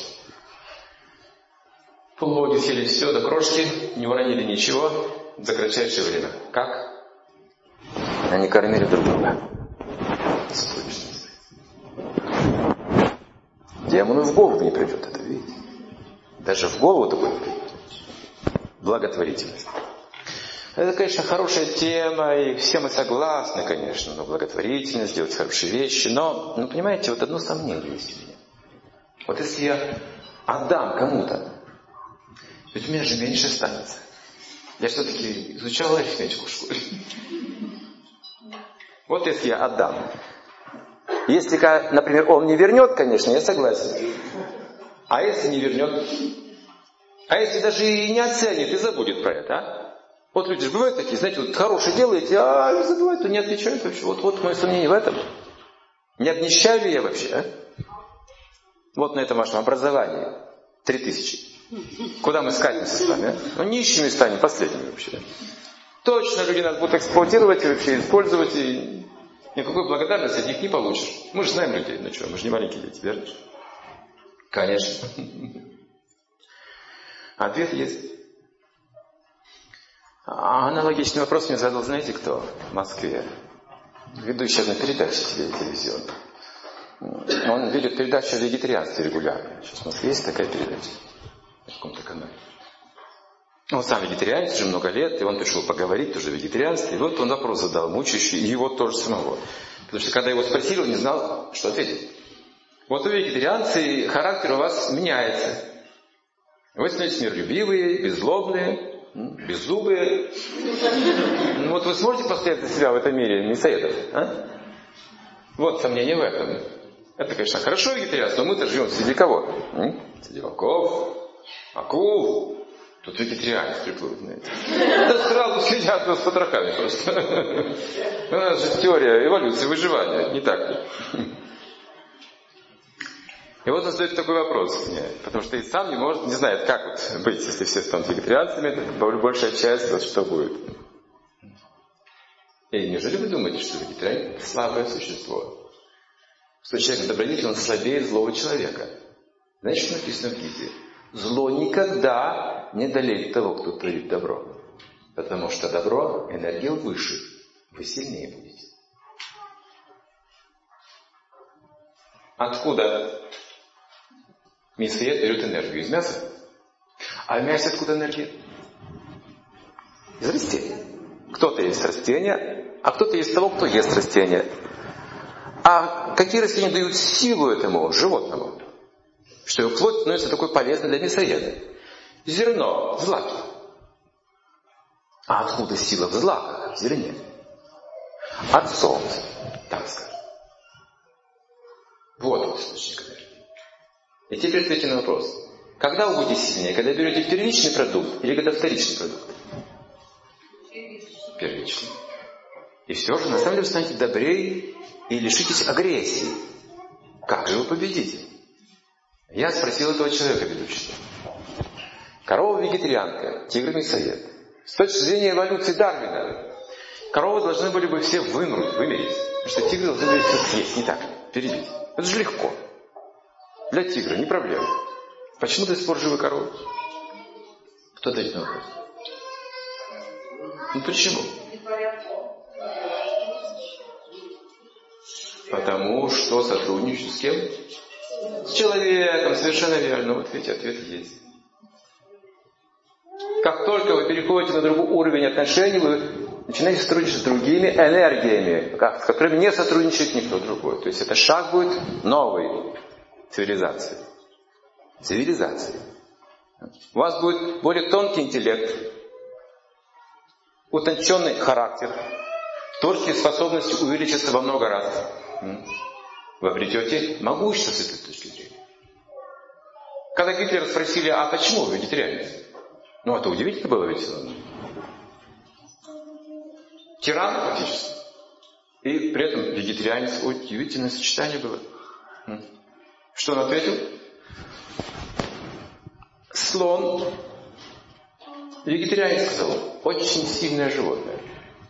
Полубоги съели все до крошки, не уронили ничего за кратчайшее время. Как? Они кормили друг друга. Демону в голову не придет это, видите? Даже в голову такое не придет. Благотворительность. Это, конечно, хорошая тема, и все мы согласны, конечно, на благотворительность, делать хорошие вещи, но, понимаете, вот одно сомнение есть у меня. Вот если я отдам кому-то, ведь у меня же меньше останется. Я все-таки изучал арифметику в школе. Вот если я отдам. Если, например, он не вернет, конечно, я согласен. А если не вернет? А если даже и не оценит, и забудет про это, а? Вот люди же бывают такие, знаете, вот хорошие делаете, а забывают, то не отвечают вообще. Вот мое сомнение в этом. Не обнищаю ли я вообще, а? Вот на этом вашем образовании 3000. Куда мы скатимся с вами, а? Нищими станем, последними вообще. Точно люди нас будут эксплуатировать и вообще использовать, и никакой благодарности от них не получишь. Мы же знаем людей, мы же не маленькие дети, верно? Конечно. Ответ есть. Аналогичный вопрос мне задал, знаете кто? В Москве. Ведущий одной передачи телевизионной. Он ведет передачу о вегетарианстве регулярно. Сейчас в Москве есть такая передача. На каком-то канале. Он сам вегетарианец уже много лет, и он пришел поговорить тоже о вегетарианстве. И вот он вопрос задал, мучающий, и его тоже самого. Потому что когда его спросили, он не знал, что ответить. Вот вы вегетарианцы, характер у вас меняется. Вы становитесь миролюбивые, беззлобные, беззубые. Вот вы сможете постоять за себя в этом мире, мясоедов? А? Вот сомнение в этом. Это, конечно, хорошо вегетарианство, но мы-то живем среди кого? Среди волков, акул. Тут вегетарианец приплыл, знаете. Да сразу следят нас с потрохами просто. У нас же теория эволюции, выживания, не так ли? И вот он задает такой вопрос мне, потому что и сам не знает, как вот быть, если все станут вегетарианцами, большая часть, вот что будет. И неужели вы думаете, что вегетарианин — это слабое существо? Что человек добродетельный, он слабее злого человека. Знаете, что написано в книге? Зло никогда не одолеет того, кто творит добро. Потому что добро, энергия выше, вы сильнее будете. Откуда мясоед берет энергию? Из мяса? А в мясе откуда энергия? Из растения. Кто-то ест растения, а кто-то ест того, кто ест растения. А какие растения дают силу этому животному? Что его плоть становится такой полезной для мясоеда. Зерно, злаки. А откуда сила в злаках, в зерне? От солнца, так скажем. Вот он источник энергии. И теперь ответьте на вопрос. Когда вы будете сильнее? Когда берете первичный продукт или когда вторичный продукт? Первичный. И все же, на самом деле, вы станете добрее и лишитесь агрессии. Как же вы победите? Я спросил этого человека, ведущего. Корова вегетарианка, тигр мясоед. С точки зрения эволюции Дарвина, коровы должны были бы все вымереть. Потому что тигры должны были все съесть, не так, перебить. Это же легко. Для тигра не проблема. Почему до сих пор живы коровы? Кто ответит на вопрос? Ну почему? Потому что сотрудничают с кем? С человеком, совершенно верно. Вот видите, ответ есть. Как только вы переходите на другой уровень отношений, вы начинаете сотрудничать с другими энергиями, с которыми не сотрудничает никто другой. То есть это шаг будет новой цивилизации. У вас будет более тонкий интеллект, утонченный характер, творческие способности увеличатся во много раз. Вы обретете могущество с этой точки зрения. Когда Гитлера спросили, а почему вы вегетарианец? Ну, это удивительно было ведь. Тиран фактически. И при этом вегетарианец. Удивительное сочетание было. Что он ответил? Слон. Вегетарианец сказал, очень сильное животное.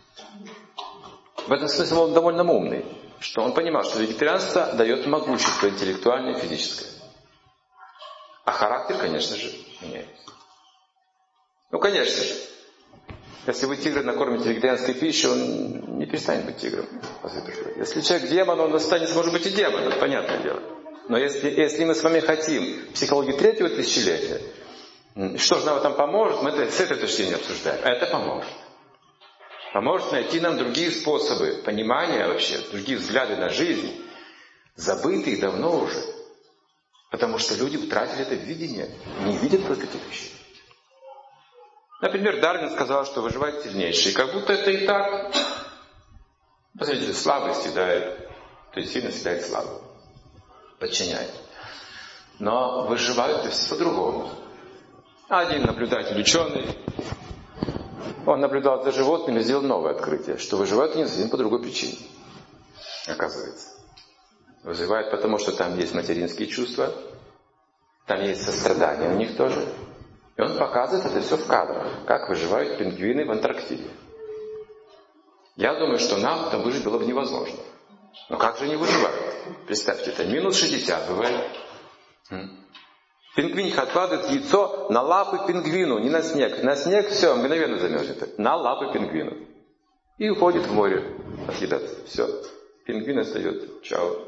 В этом смысле он довольно умный. Что он понимал, что вегетарианство дает могущество интеллектуальное и физическое. А характер, конечно же, меняется. Ну, конечно же. Если вы тигра накормите вегетарианской пищей, он не перестанет быть тигром. Если человек демон, он останется, может быть, и демон, это понятное дело. Но если мы с вами хотим психологию третьего тысячелетия, что же нам в этом поможет, мы это с этой точки зрения обсуждаем. Это поможет. Поможет найти нам другие способы понимания вообще, другие взгляды на жизнь, забытые давно уже. Потому что люди утратили это видение, не видят просто этих вещей. Например, Дарвин сказал, что выживает сильнейший. Как будто это и так. Посмотрите, слабость съедает, то есть сильно съедает слабого. Подчиняет. Но выживают все по-другому. Один наблюдатель, ученый, он наблюдал за животными и сделал новое открытие, что выживают они совсем по другой причине. Оказывается. Выживают потому, что там есть материнские чувства, там есть сострадание у них тоже. И он показывает это все в кадрах, как выживают пингвины в Антарктиде. Я думаю, что нам там выжить было бы невозможно. Но как же они выживают? Представьте, это минус 60 бывает. Пингвин откладывает яйцо на лапы пингвину, не на снег. На снег все, мгновенно замерзнет. На лапы пингвину. И уходит в море съедаться. Все. Пингвин остается. Чао.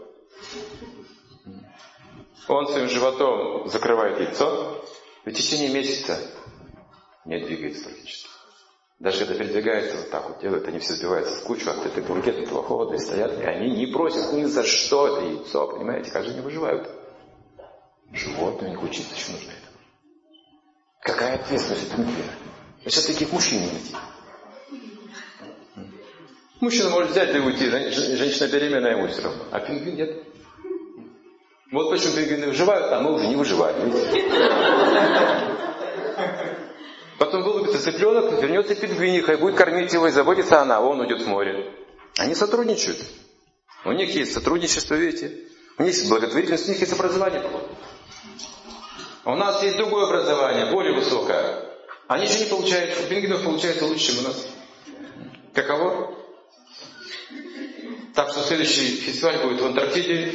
Он своим животом закрывает яйцо. И в течение месяца не двигается практически. Даже когда передвигается вот так вот делают, они все сбиваются в кучу, от этой бургеты плохого, и стоят, и они не просят ни за что это яйцо, понимаете, как же они выживают? Животным их учиться еще нужно это. Какая ответственность у пингвина? Сейчас таких мужчин не найти. Мужчина может взять и уйти, женщина беременная, ему все равно, а пингвин нет. Вот почему пингвины выживают, а мы уже не выживаем. Потом вылупится цыпленок, вернется пингвиниха и будет кормить его, и заботится она, он уйдет в море. Они сотрудничают. У них есть сотрудничество, видите. У них есть благотворительность, у них есть образование. А у нас есть другое образование, более высокое. Они же не получают, у пингвинов получается лучше, чем у нас. Каково? Так что следующий фестиваль будет в Антарктиде.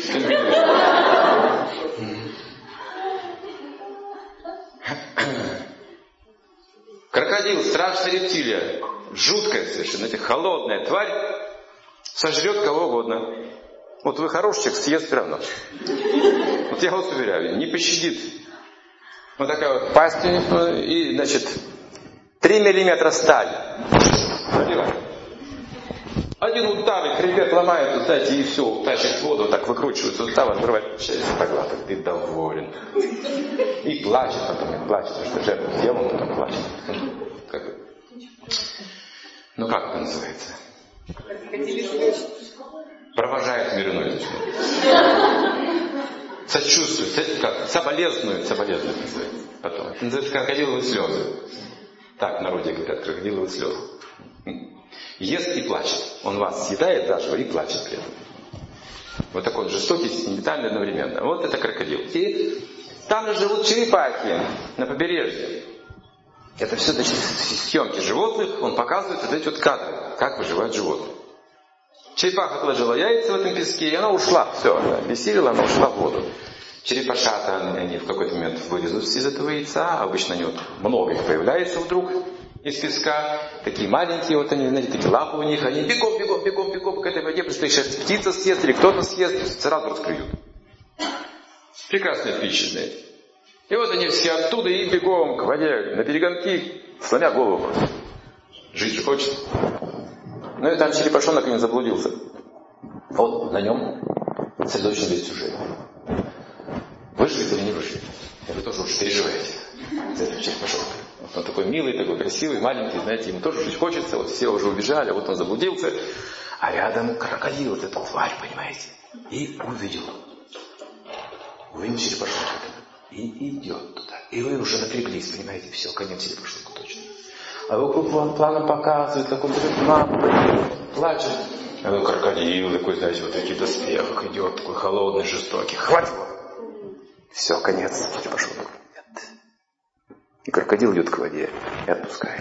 Крокодил, страшная рептилия, жуткая совершенно, холодная тварь, сожрет кого угодно. Вот вы хороший человек, съест все равно. Вот я вас уверяю, не пощадит. Вот такая вот пасть у них, и, значит, 3 миллиметра стали. Наливай. Один удар, и хребет ломает, знаете, и все, тащит воду, так выкручивает сустав, открывает челюсть, поглатывает, ты доволен. И плачет потом, и плачет, потому что жертву сделал, он потом плачет. Ну как это называется? Провожает в мир иной. Сочувствует, как? Соболезнует называется. Потом. Это называется крокодиловые слезы. Так в народе говорят, крокодиловые слезы. Ест и плачет. Он вас съедает даже и плачет при этом. Вот такой он жестокий, сентиментальный одновременно. Вот это крокодил. И там же живут черепахи на побережье. Это все, значит, съемки животных, он показывает вот эти вот кадры, как выживают животные. Черепаха отложила яйца в этом песке, и она ушла. Все, она обессилила, она ушла в воду. Черепашата, они в какой-то момент вылезут из этого яйца, обычно они вот много их появляется вдруг из песка, такие маленькие, вот они, знаете, такие лапы у них, они бегом к этой воде, потому что их сейчас птица съест или кто-то съест, сразу расклюют. Прекрасная пища, знаете. И вот они все оттуда и бегом к воде, на перегонки, сломя голову. Жить же хочется. Ну и там черепашонок не заблудился. Вот на нем следующий весь сюжет. Выживет или не выживет? И вы тоже уж переживаете за этого черепашонка. Вот он такой милый, такой красивый, маленький, знаете, ему тоже жить хочется. Вот все уже убежали, вот он заблудился. А рядом крокодил, вот эта тварь, понимаете. И увидел черепашонка. И идет туда. И вы уже напряглись, понимаете, все, конец черепашонку точно. А вокруг вам планом показывает, как он берет маму, плачет. А вы крокодил такой, знаете, вот в таких доспехах идет, такой холодный, жестокий. Хватит его! Все, конец черепашонку. Нет. И крокодил идет к воде и отпускает.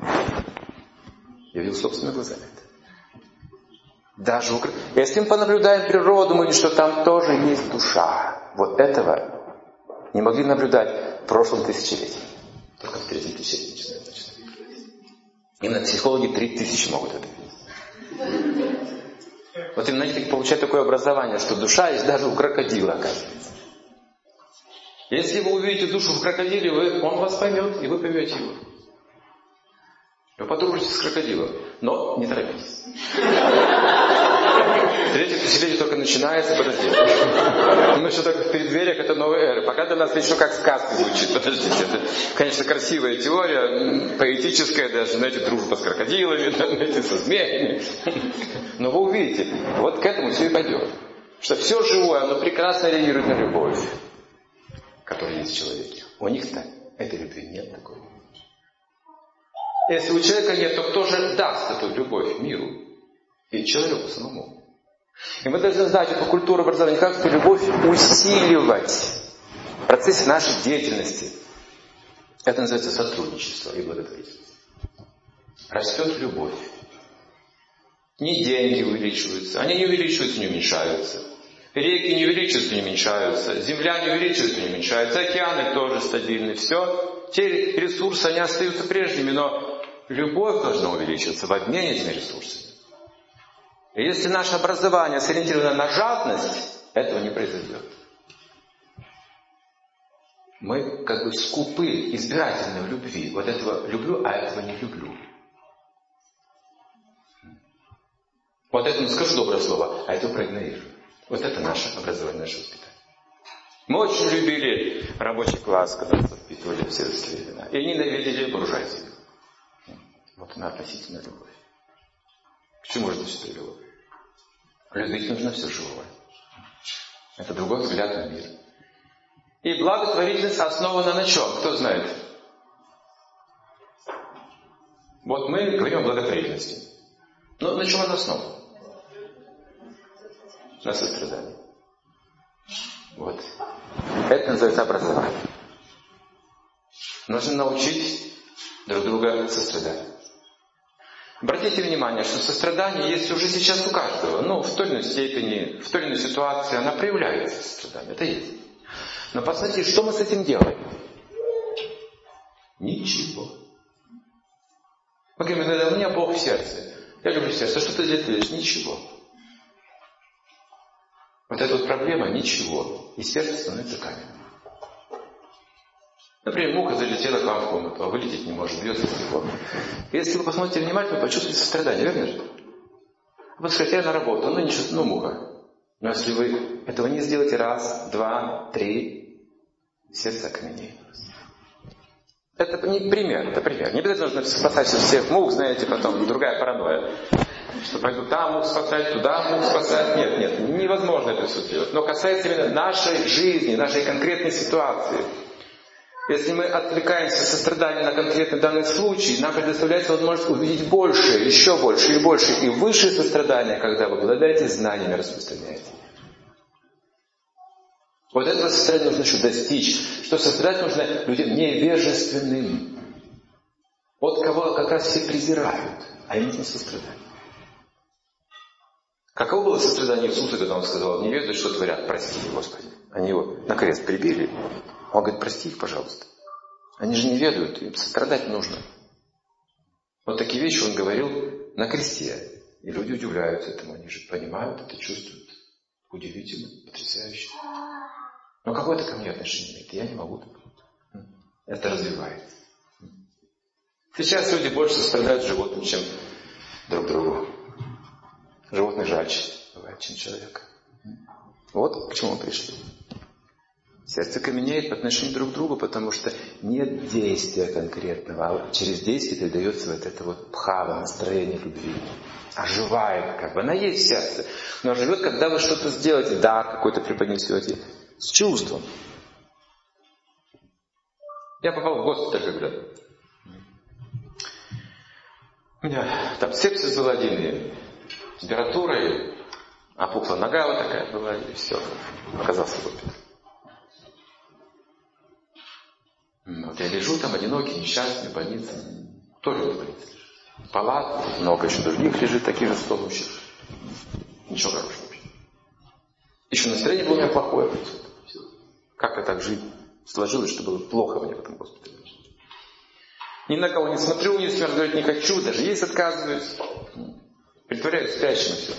Я видел собственными глазами это. Даже если мы понаблюдаем природу, мы видим, что там тоже есть душа. Вот этого не могли наблюдать в прошлом тысячелетии. Только в третьем тысячелетии начинают. Именно психологи 3000 могут это видеть. Вот именно они получают такое образование, что душа есть даже у крокодила, оказывается. Если вы увидите душу в крокодиле, он вас поймет, и вы поймете его. Вы подружитесь с крокодилом, но не торопитесь. Третье тысячелетие только начинается, подождите. Мы еще только в преддвериях этой новой эры. Пока для нас еще как сказка звучит. Подождите, это, конечно, красивая теория, поэтическая даже, знаете, дружба с крокодилами, знаете, со змеями. Но вы увидите, вот к этому все и пойдет. Что все живое, оно прекрасно реагирует на любовь, которая есть в человеке. У них-то этой любви нет такой. Если у человека нет, то кто же даст эту любовь миру и человеку самому? И мы должны знать эту культуру образования, как эту любовь усиливать в процессе нашей деятельности. Это называется сотрудничество и благотворительность. Растет любовь. Не деньги увеличиваются, они не увеличиваются, не уменьшаются. Реки не увеличиваются, не уменьшаются. Земля не увеличивается, не уменьшается. Океаны тоже стабильны. Все. Те ресурсы, они остаются прежними, но любовь должна увеличиваться в обмене этими ресурсами. И если наше образование сориентировано на жадность, этого не произойдет. Мы как бы скупы, избирательны в любви. Вот этого люблю, а этого не люблю. Вот этому скажу доброе слово, а этого проигнорирую. Вот это наше образование, наше воспитание. Мы очень любили рабочий класс, когда нас воспитывали в советские времена. И ненавидели буржуазию. Вот она относительная любовь. К чему же это все привело? Любить нужно все живое. Это другой взгляд на мир. И благотворительность основана на чем? Кто знает? Вот мы говорим о благотворительности. Но на чем она основана? На сострадании. Вот. Это называется образование. Нужно научить друг друга сострадать. Обратите внимание, что сострадание есть уже сейчас у каждого. В той или иной степени, в той или иной ситуации она проявляется, сострадание. Это есть. Но посмотрите, что мы с этим делаем? Ничего. Мы говорим, у меня Бог в сердце. Я люблю сердце. Что ты делаешь? Ничего. Вот эта вот проблема, ничего. И сердце становится каменным. Например, муха залетела к вам в комнату, а вылететь не может, бьется в стекло. Если вы посмотрите внимательно, вы почувствуете сострадание, верно же? Вы скажете, я на работу, ничего, муха. Но если вы этого не сделаете раз, два, три, сердце окаменеет. Это не пример, это пример. Не обязательно нужно спасать всех мух, знаете, потом другая паранойя. Что пойду там мух спасать, туда мух спасать. Нет, невозможно это все делать. Но касается именно нашей жизни, нашей конкретной ситуации. Если мы отвлекаемся состраданием на конкретный данный случай, нам предоставляется возможность увидеть больше, еще больше и больше, и высшее сострадание, когда вы обладаете знаниями, распространяете. Вот этого сострадания нужно еще достичь, что сострадать нужно людям невежественным. Вот кого как раз все презирают, а им нужно сострадать. Каково было сострадание Иисуса, когда Он сказал, не ведают, что творят, прости, Господи. Они Его на крест прибили. Он говорит, прости их, пожалуйста. Они же не ведают, им сострадать нужно. Вот такие вещи Он говорил на кресте. И люди удивляются этому, они же понимают это, чувствуют. Удивительно, потрясающе. Но какое это ко мне отношение имеет? Я не могу. Это развивается. Сейчас люди больше сострадают животным, чем друг другу. Животных жальче бывает, чем человека. Вот к чему мы пришли. Сердце каменеет по отношению друг к другу, потому что нет действия конкретного, а через действие передается вот это вот бхава, настроение любви. Оживает она есть в сердце, но живет, когда вы что-то сделаете, дар какой-то преподнесете, с чувством. Я попал в госпиталь когда-то. У меня там сепсис был один, и температура, и опухла нога вот такая была, и все, оказался в госпитале. Вот я лежу там одинокий, несчастный, в больнице. Тоже в больнице лежит. Палат, много еще других лежит, таких же стонущих. Ничего хорошего вообще. Еще настроение было у меня плохое. Как-то так жизнь сложилась, что было плохо мне в этом госпитале. Ни на кого не смотрю, ни с кем разговаривать не хочу, даже есть отказываюсь. Притворяюсь спящим и все.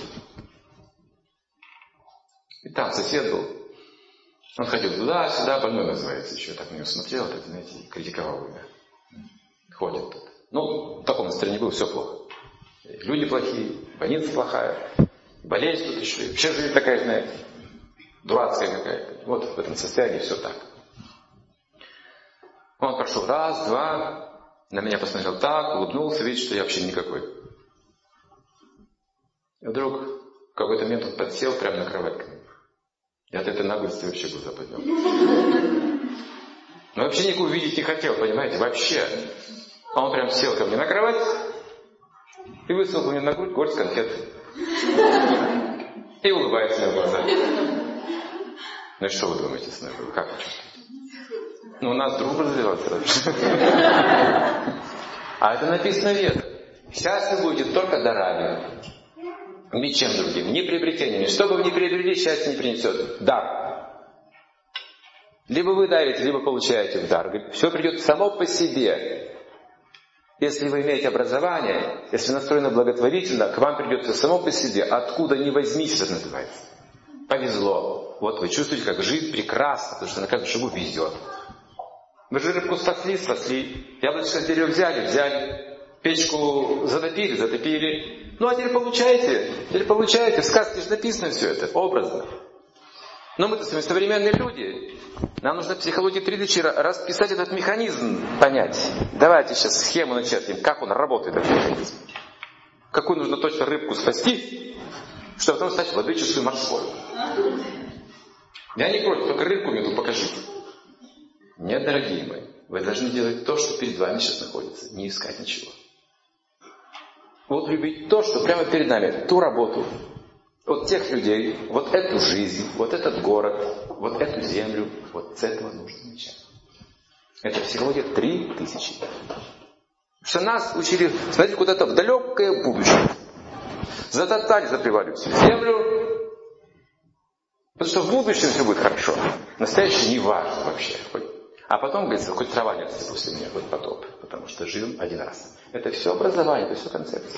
И там сосед был. Он ходил туда-сюда, больной называется, еще так на него смотрел, так, знаете, критиковал меня. Ходит тут. В таком настроении было, все плохо. Люди плохие, больница плохая, болезнь тут еще. Вообще жизнь такая, знаете, дурацкая какая-то. Вот в этом состоянии все так. Он прошел раз, два, на меня посмотрел так, улыбнулся, видит, что я вообще никакой. И вдруг в какой-то момент он подсел прямо на кровать ко мне. Я от этой наглости вообще глаза поднял. Но вообще никого видеть не хотел, понимаете, вообще. А он прям сел ко мне на кровать и высыпал мне на грудь горсть конфет. И улыбается мне в глаза. Ну и что вы думаете с мной? Как вы чувствуете? У нас дружба развивалась сразу. А это написано вверх. Счастье будет только дарами. Ничем другим, ни приобретениями. Что бы вы ни приобрели, счастье не принесет. Дар. Либо вы дарите, либо получаете в дар. Все придет само по себе. Если вы имеете образование, если настроено благотворительно, к вам придет само по себе. Откуда ни возьмись, это называется. Повезло. Вот вы чувствуете, как жизнь прекрасна, потому что на каждую шагу везет. Вы же рыбку спасли. Яблочко с дерева взяли. Печку затопили. А теперь получаете. В сказке же написано все это, образно. Но мы-то с вами современные люди. Нам нужно в психологии 3D расписать этот механизм, понять. Давайте сейчас схему начертим, как он работает, этот механизм. Какую нужно точно рыбку спасти, чтобы потом стать владычеством морской. Я не против, только рыбку мне тут покажите. Нет, дорогие мои, вы должны делать то, что перед вами сейчас находится, не искать ничего. Вот любить то, что прямо перед нами, ту работу, вот тех людей, вот эту жизнь, вот этот город, вот эту землю, вот с этого нужно начать. Это психология 3000. Что нас учили смотреть куда-то в далекое будущее. Затоптали за революцию землю, потому что в будущем все будет хорошо. Настоящее не важно вообще. А потом, говорится, хоть трава не растет после меня, хоть потоп. Потому что живем один раз. Это все образование, это все концепция.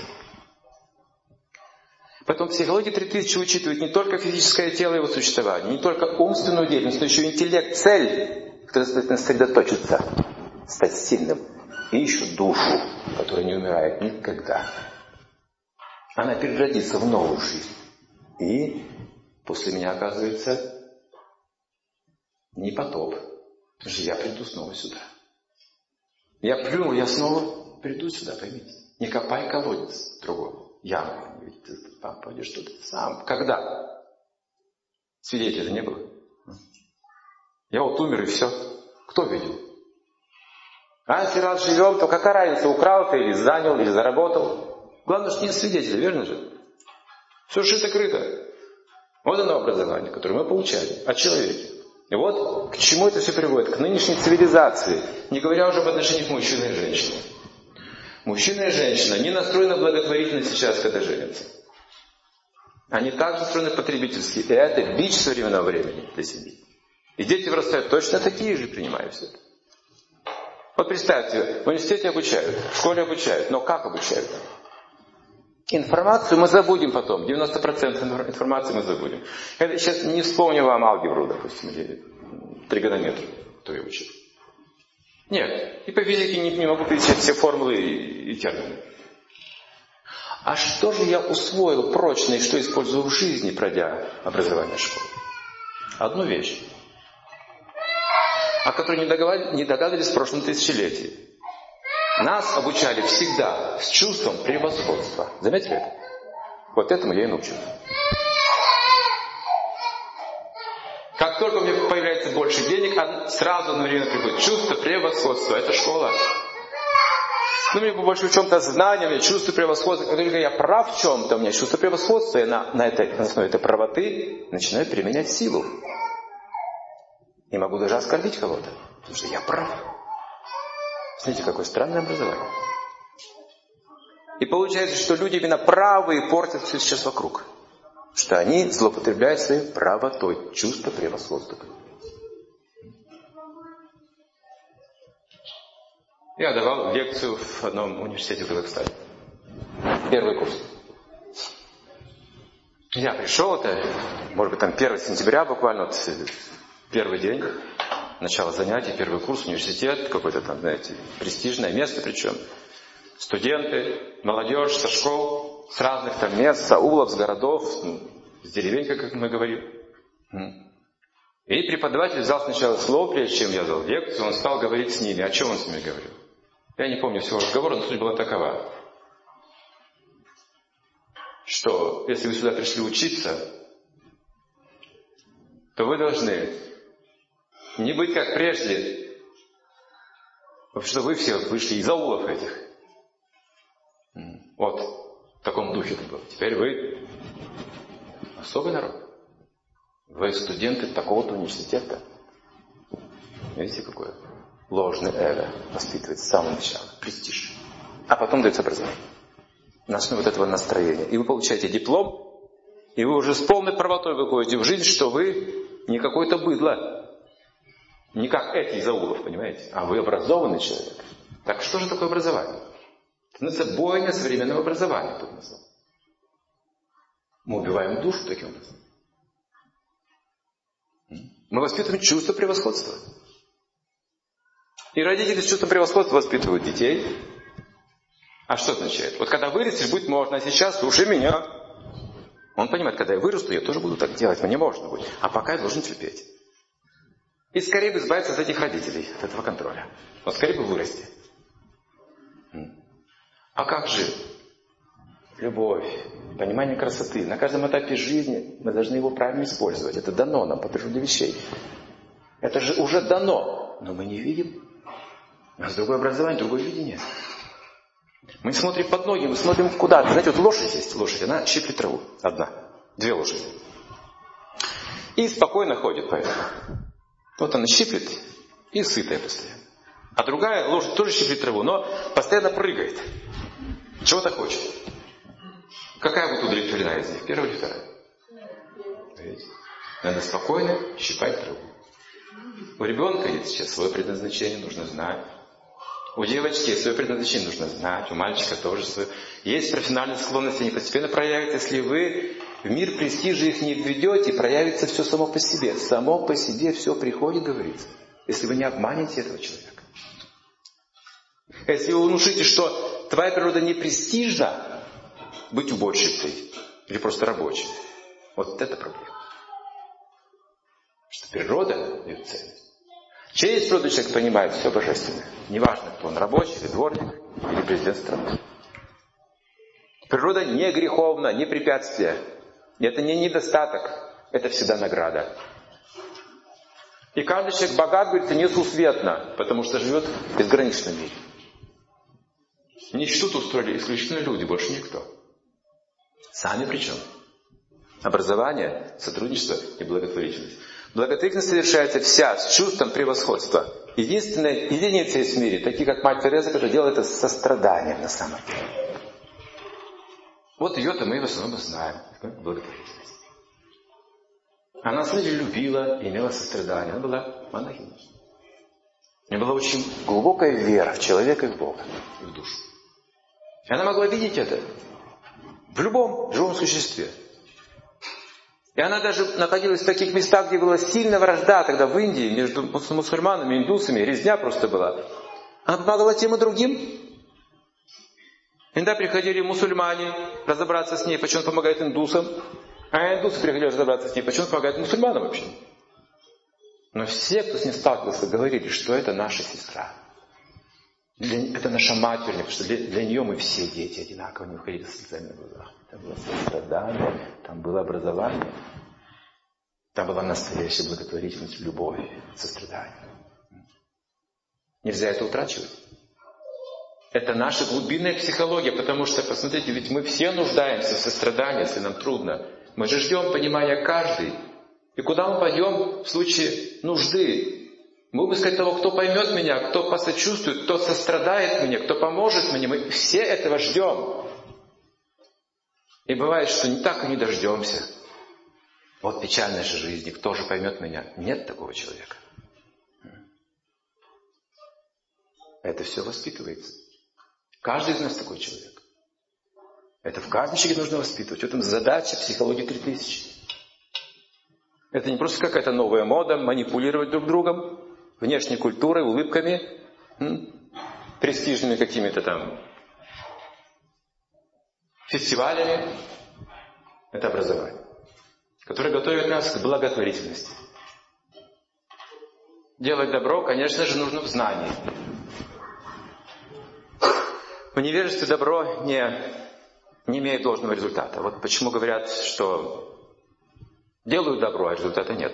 Поэтому психология 3000 учитывает не только физическое тело и его существование, не только умственную деятельность, но еще интеллект, цель, которая соответственно сосредоточится, стать сильным. И еще душу, которая не умирает никогда. Она переродится в новую жизнь. И после меня, оказывается, не потоп. Потому что я приду снова сюда. Я плюнул, я снова приду сюда, поймите. Не копай колодец другого. Яму. Ведь ты попадешь туда сам. Когда? Свидетеля не было. Я вот умер и все. Кто видел? А если раз живем, то какая разница, украл ты или занял, или заработал? Главное, что нет свидетеля, верно же? Все шито-крыто. Вот оно образование, которое мы получали о человеке. И вот к чему это все приводит? К нынешней цивилизации. Не говоря уже об отношениях мужчины и женщины. Мужчина и женщина не настроены благотворительно сейчас, когда женятся. Они также настроены потребительски. И это бич современного времени для семьи. И дети вырастают точно такие же, принимая все это. Вот представьте, в университете обучают, в школе обучают, но как обучают? Информацию мы забудем потом, 90% информации мы забудем. Я сейчас не вспомню вам алгебру, допустим, или тригонометрию, которую я учил. Нет, и по физике не могу перечислить все формулы и термины. А что же я усвоил прочно и что использую в жизни, пройдя образование школы? Одну вещь, о которой не догадывались в прошлом тысячелетии. Нас обучали всегда с чувством превосходства. Заметили это? Вот этому я и научился. Как только у меня появляется больше денег, сразу одновременно приходит чувство превосходства. Это школа. Ну, мне больше в чем-то знания, у меня чувство превосходства. Как только я прав в чем-то, у меня чувство превосходства, и на основе этой правоты начинаю применять силу. И могу даже оскорбить кого-то, потому что я прав. Смотрите, какое странное образование. И получается, что люди именно правые портят все сейчас вокруг. Что они злоупотребляют своей правотой, чувство превосходства. Я давал лекцию в одном университете в Казахстане. Первый курс. Я пришел, это, может быть, там 1 сентября буквально, вот, первый день, начало занятий, первый курс, университет, какое-то там, знаете, престижное место причем. Студенты, молодежь со школ, с разных там мест, с аулов, с городов, с деревень, как мы говорим. И преподаватель взял сначала слово, прежде чем я дал лекцию, он стал говорить с ними. О чем он с ними говорил? Я не помню всего разговора, но суть была такова. Что если вы сюда пришли учиться, то вы должны не быть как прежде, потому что вы все вышли из аулов этих. Вот, в таком духе это было. Теперь вы особый народ. Вы студенты такого-то университета. Видите, какое ложное эго воспитывается с самого начала. Престиж. А потом дается образование. На основе вот этого настроения. И вы получаете диплом, и вы уже с полной правотой выходите в жизнь, что вы не какое-то быдло. Не как эти из аулов, понимаете? А вы образованный человек. Так что же такое образование? Это называется бойня современного образования. Мы убиваем душу таким образом. Мы воспитываем чувство превосходства. И родители с чувством превосходства воспитывают детей. А что означает? Вот когда вырастешь, будет можно, а сейчас слушай меня. Он понимает, когда я вырасту, я тоже буду так делать, мне можно будет. А пока я должен терпеть. И скорее бы избавиться от этих родителей, от этого контроля. Вот скорее бы вырасти. А как же любовь, понимание красоты? На каждом этапе жизни мы должны его правильно использовать. Это дано нам по природе вещей. Это же уже дано. Но мы не видим. У нас другое образование, другое видение. Мы смотрим под ноги, мы смотрим куда-то. Знаете, вот лошадь есть. Лошадь, она щиплет траву. Одна. 2 ложки. И спокойно ходит по этому. Вот она щиплет и сытая постоянно. А другая ложка тоже щиплет траву, но постоянно прыгает. Чего-то хочет. Какая будет удовлетворена из них? Первая или вторая? Видите? Надо спокойно щипать траву. У ребенка есть сейчас свое предназначение, нужно знать. У девочки есть свое предназначение, нужно знать. У мальчика тоже свое. Есть профессиональные склонности, они постепенно проявятся. Если вы в мир престижа их не введете, проявится все само по себе. Само по себе все приходит, говорится. Если вы не обманете этого человека. Если вы внушите, что твоя природа не престижна, быть уборщицей или просто рабочей. Вот это проблема. Что природа дает ценность. Через природу человек понимает все божественное. Неважно, кто он, рабочий или дворник, или президент страны. Природа не греховна, не препятствие. Это не недостаток. Это всегда награда. И каждый человек богат, говорится, несусветно, потому что живет в безграничном мире. Ничто устроили исключительно люди, больше никто. Сами причем. Образование, сотрудничество и благотворительность. Благотворительность совершается вся с чувством превосходства. Единственная единица есть в мире, такие как Мать Тереза, которая делает это с состраданием на самом деле. Вот ее-то мы в основном знаем. Благотворительность. Она, на самом деле, любила и имела сострадание. Она была монахиней. У нее была очень глубокая вера в человека и в Бога, и в душу. И она могла видеть это в любом живом существе. И она даже находилась в таких местах, где была сильная вражда, тогда в Индии, между мусульманами и индусами, резня просто была. Она помогала тем и другим. Иногда приходили мусульмане разобраться с ней, почему он помогает индусам, а индусы приходили разобраться с ней, почему он помогает мусульманам вообще. Но все, кто с ней сталкивался, говорили, что это наша сестра. Это наша мать, вернее, потому что для нее мы все дети одинаково, не уходили с слезами на глазах. Там было сострадание, там было образование, там была настоящая благотворительность, любовь, сострадание. Нельзя это утрачивать. Это наша глубинная психология, потому что, посмотрите, ведь мы все нуждаемся в сострадании, если нам трудно. Мы же ждем понимания каждый. И куда мы пойдем в случае нужды? Мы будем искать того, кто поймет меня, кто посочувствует, кто сострадает мне, кто поможет мне. Мы все этого ждем. И бывает, что не так и не дождемся. Вот печаль нашей жизни, кто же поймет меня? Нет такого человека. Это все воспитывается. Каждый из нас такой человек. Это в каждом человеке нужно воспитывать. В этом задача психологии 3000. Это не просто какая-то новая мода, манипулировать друг другом, внешней культурой, улыбками, престижными какими-то там фестивалями. Это образование, которое готовит нас к благотворительности. Делать добро, конечно же, нужно в знании. В невежестве добро не имеет должного результата. Вот почему говорят, что делают добро, а результата нет.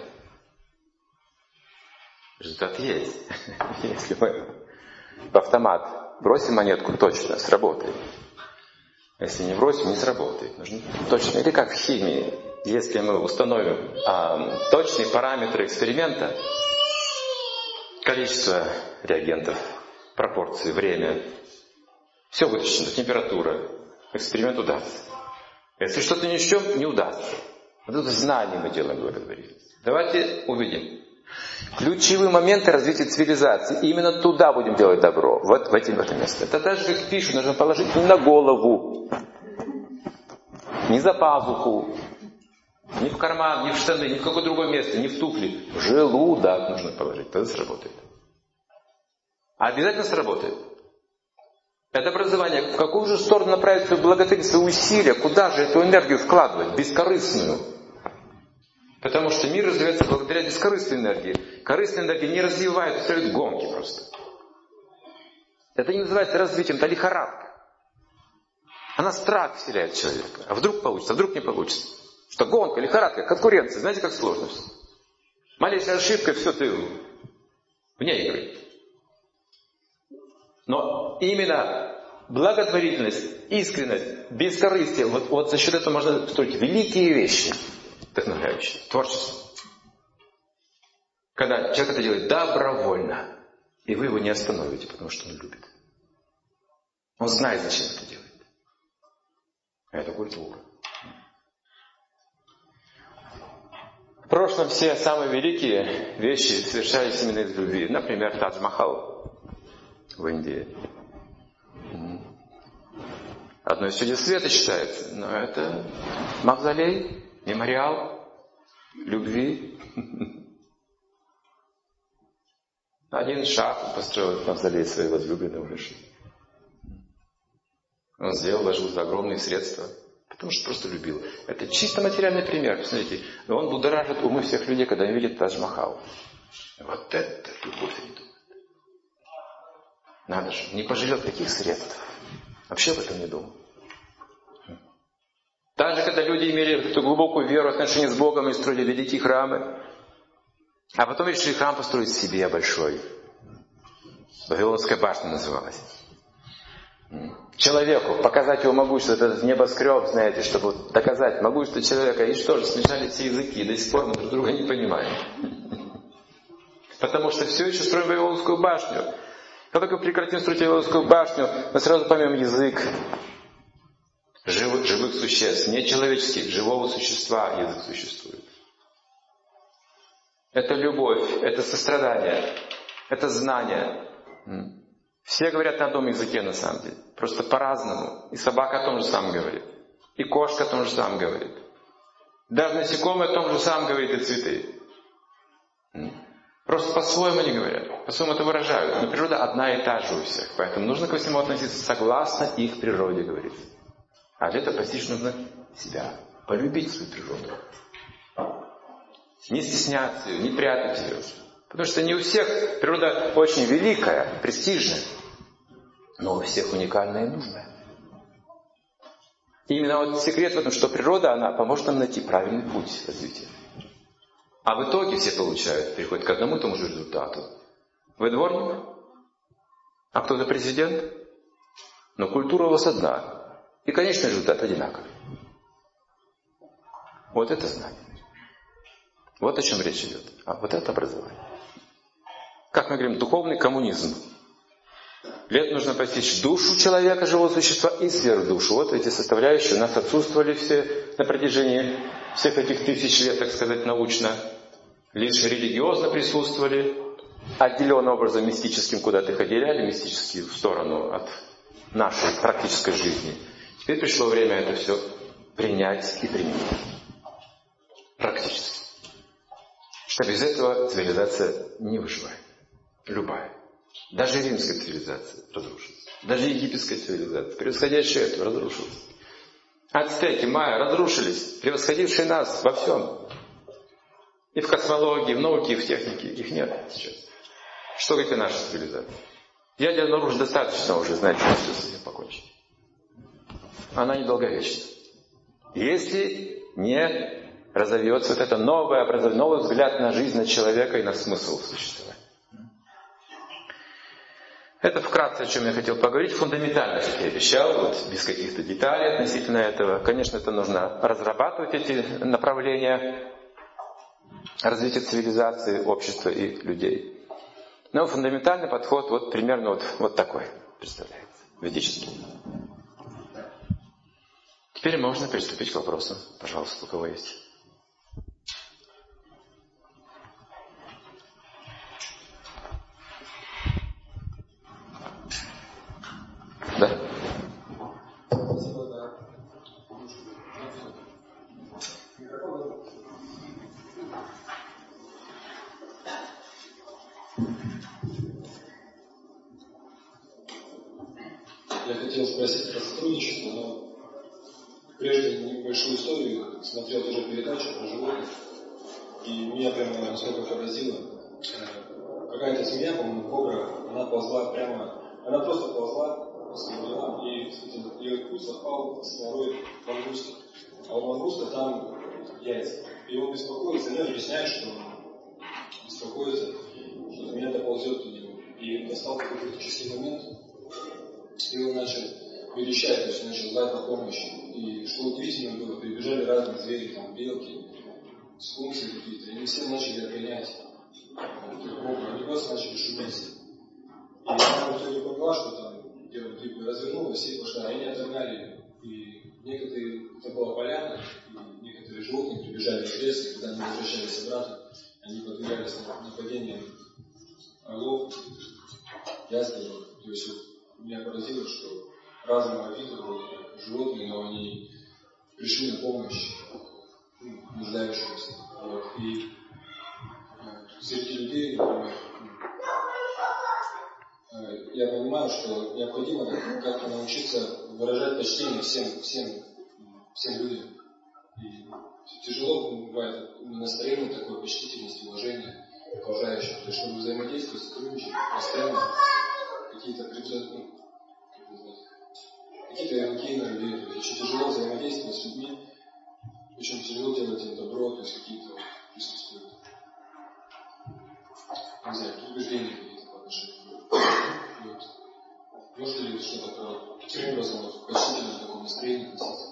Результат есть. Если мы в автомат бросим монетку, точно сработает. Если не бросим, не сработает. Нужно точно. Или как в химии. Если мы установим точные параметры эксперимента, количество реагентов, пропорции, время, все вытащено, температура, эксперимент удастся. Если что-то не учтем, не удастся. Вот это знание мы делаем благотворительность. Давайте увидим. Ключевые моменты развития цивилизации. Именно туда будем делать добро. Вот в это место. Это даже как пишут, нужно положить не на голову, не за пазуху, не в карман, не в штаны, ни в какое другое место, не в туфли. В желудок нужно положить. Тогда сработает. А обязательно сработает. Это образование. В какую же сторону направить свою благотворительность, свои усилия? Куда же эту энергию вкладывать? Бескорыстную. Потому что мир развивается благодаря бескорыстной энергии. Корыстная энергия не развивает, устраивает гонки просто. Это не называется развитием, это лихорадка. Она страх вселяет в человека. А вдруг получится, а вдруг не получится. Что гонка, лихорадка, конкуренция. Знаете, как сложно все. Малейшая ошибка, все, ты вне игры. Но именно благотворительность, искренность, бескорыстие. Вот за счет этого можно строить великие вещи, вдохновляющие, творчество. Когда человек это делает добровольно, и вы его не остановите, потому что он любит. Он знает, зачем это делает. Это культура. В прошлом все самые великие вещи совершались именно из любви. Например, Тадж-Махал в Индии. Одно из чудес света считается, но это мавзолей, мемориал любви. Один шах построил мавзолей своей возлюбленной Вишну. Он вложил за огромные средства, потому что просто любил. Это чисто материальный пример, посмотрите. Но он будоражит умы всех людей, когда они видят Тадж-Махал. Вот это любовь они думают. Надо же, не пожалел таких средств. Вообще об этом не думал. Даже когда люди имели эту глубокую веру, отношения с Богом и строили великие храмы, а потом решили храм построить себе большой. Вавилонская башня называлась. Человеку показать его могущество, этот небоскреб, знаете, чтобы доказать могущество человека. И что же, смешали все языки, до сих пор мы друг друга не понимаем. Потому что все еще строим Вавилонскую башню. Как только прекратим строить Вавилонскую башню, мы сразу поймем язык живых существ, не человеческих, живого существа язык существует. Это любовь, это сострадание, это знание. Все говорят на одном языке на самом деле, просто по-разному. И собака о том же самом говорит, и кошка о том же самом говорит. Даже насекомые о том же самом говорит, и цветы. Просто по-своему они говорят, по-своему это выражают. Но природа одна и та же у всех, поэтому нужно ко всему относиться согласно их природе, говорится. А для этого постичь нужно себя, полюбить свою природу. Не стесняться ее, не прятать ее. Потому что не у всех природа очень великая, престижная, но у всех уникальная и нужная. И именно вот секрет в этом, что природа, она поможет нам найти правильный путь развития. А в итоге все приходят к одному и тому же результату. Вы дворник, а кто-то президент, но культура у вас одна. И конечный результат одинаковый. Вот это знание. Вот о чем речь идет. А вот это образование. Как мы говорим, духовный коммунизм. Для этого нужно постичь душу человека, живого существа, и сверхдушу. Вот эти составляющие у нас отсутствовали все на протяжении всех этих тысяч лет, так сказать, научно. Лишь религиозно присутствовали, отделенным образом мистическим куда-то их отделяли, мистически в сторону от нашей практической жизни. Теперь пришло время это все принять и применить. Практически. Что без этого цивилизация не выживает. Любая. Даже римская цивилизация разрушилась. Даже египетская цивилизация, превосходящая эту, разрушилась. Ацтеки, майя разрушились, превосходившие нас во всем. И в космологии, и в науке, и в технике. Их нет сейчас. Что говорит наша цивилизация? Ядерное оружие достаточно уже, знать, что все с этим покончено. Она недолговечна. Если не разовьется вот это новое образование, новый взгляд на жизнь, на человека и на смысл существования. Это вкратце, о чем я хотел поговорить. Фундаментально, как я обещал, вот, без каких-то деталей относительно этого. Конечно, это нужно разрабатывать, эти направления развития цивилизации, общества и людей. Но фундаментальный подход вот примерно вот такой представляется, ведический. Теперь можно приступить к вопросам. Пожалуйста, у кого есть. Да. Я хотел спросить про сотрудничество, но прежде небольшую историю, смотрел тоже передачу про животных, и меня прямо насколько поразило. Какая-то семья, по-моему, кобра, она ползла прямо, она просто ползла с ним, и ее путь совпал с норой мангуста. А у мангуста там яйца. И он беспокоится, мне объясняет, что он беспокоится, что змея доползет до него. И настал такой критический момент, и он начал верещать, то есть начал звать на помощь. И что удивительно было, прибежали разные звери, там белки, скунсы какие-то, и они все начали отгонять друг друга, они просто начали шуметь. И она в итоге поняла, что там дело типа развернулось, и пошла, они отогнали. И некоторые, это была поляна, и некоторые животные прибежали в лес, и когда они возвращались обратно, они подвергались нападениям орлов, ястребов. То есть вот, меня поразило, что разного вида животные, но они пришли на помощь нуждающимся. Вот. И среди людей, например, я понимаю, что необходимо как-то научиться выражать почтение всем людям. И тяжело бывает настроение такое почтительности, уважения окружающих. То есть, чтобы взаимодействовать, сотрудничать, постоянно какие-то энергийные людей. То есть, очень тяжело взаимодействовать с людьми, очень тяжело делать им добро, то есть какие-то присутствуют. Не знаю, предубеждения какие-то по отношению. Вот. Можно ли что-то таким образом в почтительном таком настроении относиться?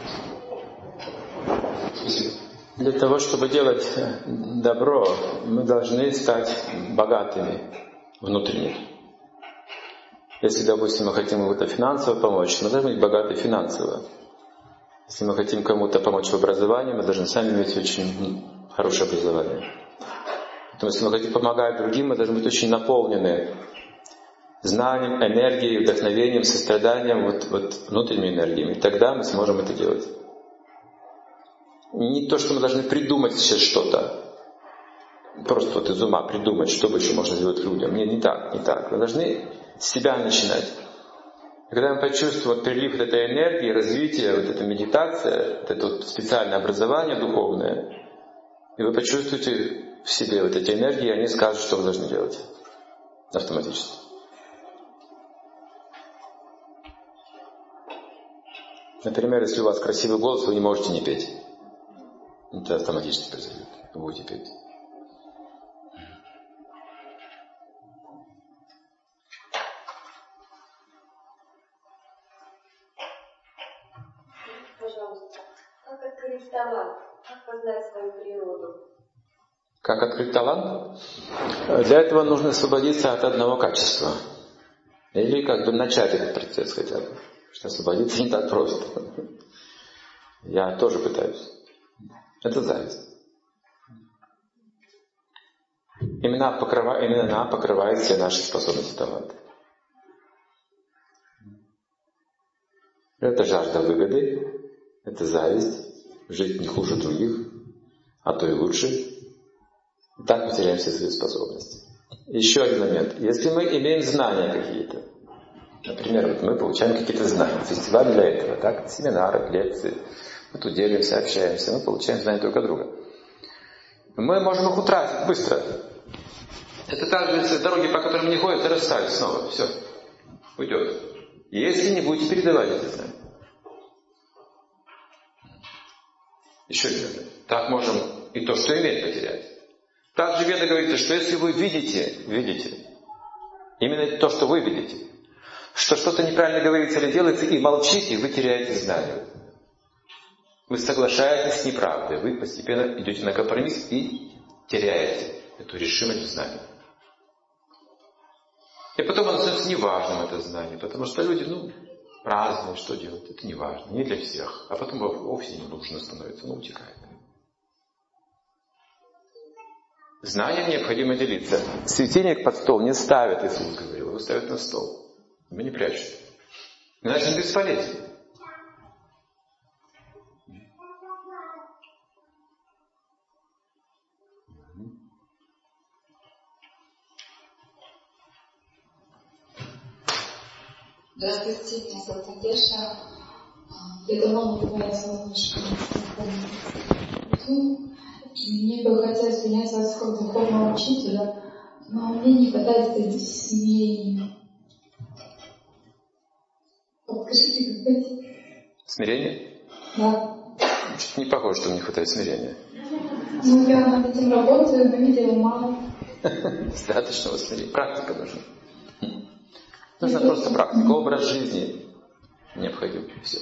Спасибо. Для того, чтобы делать добро, мы должны стать богатыми внутренне. Если, допустим, мы хотим кому-то финансово помочь, мы должны быть богаты финансово. Если мы хотим кому-то помочь в образовании, мы должны сами иметь очень хорошее образование. Поэтому, если мы хотим помогать другим, мы должны быть очень наполнены знанием, энергией, вдохновением, состраданием, вот внутренними энергиями. И тогда мы сможем это делать. Не то, что мы должны придумать сейчас что-то, просто вот из ума придумать, что бы еще можно сделать людям. Нет, не так. Вы должны с себя начинать. И когда мы почувствуем прилив вот этой энергии, развитие, вот эта медитация, вот это вот специальное образование духовное, и вы почувствуете в себе вот эти энергии, они скажут, что вы должны делать автоматически. Например, если у вас красивый голос, вы не можете не петь. Это автоматически произойдет. Вы будете петь. Пожалуйста, как открыть талант? Как познать свою природу? Как открыть талант? Для этого нужно освободиться от одного качества. Или как бы начать этот процесс хотя бы. Что освободиться не так просто. Я тоже пытаюсь. Это зависть. Именно она покрывает все наши способности, таланты. Это жажда выгоды, это зависть, жить не хуже других, а то и лучше. И так мы теряем все свои способности. Еще один момент. Если мы имеем знания какие-то, например, вот мы получаем какие-то знания, фестиваль для этого, так, семинары, лекции, мы тут делимся, общаемся, мы получаем знания друг от друга. Мы можем их утратить быстро. Это также дороги, по которым не ходят, и растают снова. Все. Уйдет. Если не будете передавать эти знания. Еще один. Так можем и то, что имеем, потерять. Также Веда говорится, что если вы видите, именно то, что вы видите, что что-то неправильно говорится или делается, и молчите, вы теряете знания. Вы соглашаетесь с неправдой, вы постепенно идете на компромисс и теряете эту решимость в знании. И потом оно становится неважным, это знание, потому что люди, разные, что делать, это не важно, не для всех. А потом вовсе не нужно становится, утекает. Знанием необходимо делиться. Светильник под стол не ставят, Иисус говорил, его ставят на стол. Вы не прячете. Иначе он бесполезен. Здравствуйте, меня зовут Надежда. Я давно наблюдаю за вашим путем, и мне бы хотелось принять вас как духовного учителя, но мне не хватает этой смирения. Подскажите, как быть? Смирение? Да. Что-то не похоже, что мне не хватает смирения. Я над этим работаю, но видела мало. Достаточного смирения. Практика нужна. Нужна просто практика, образ жизни. необходим всем.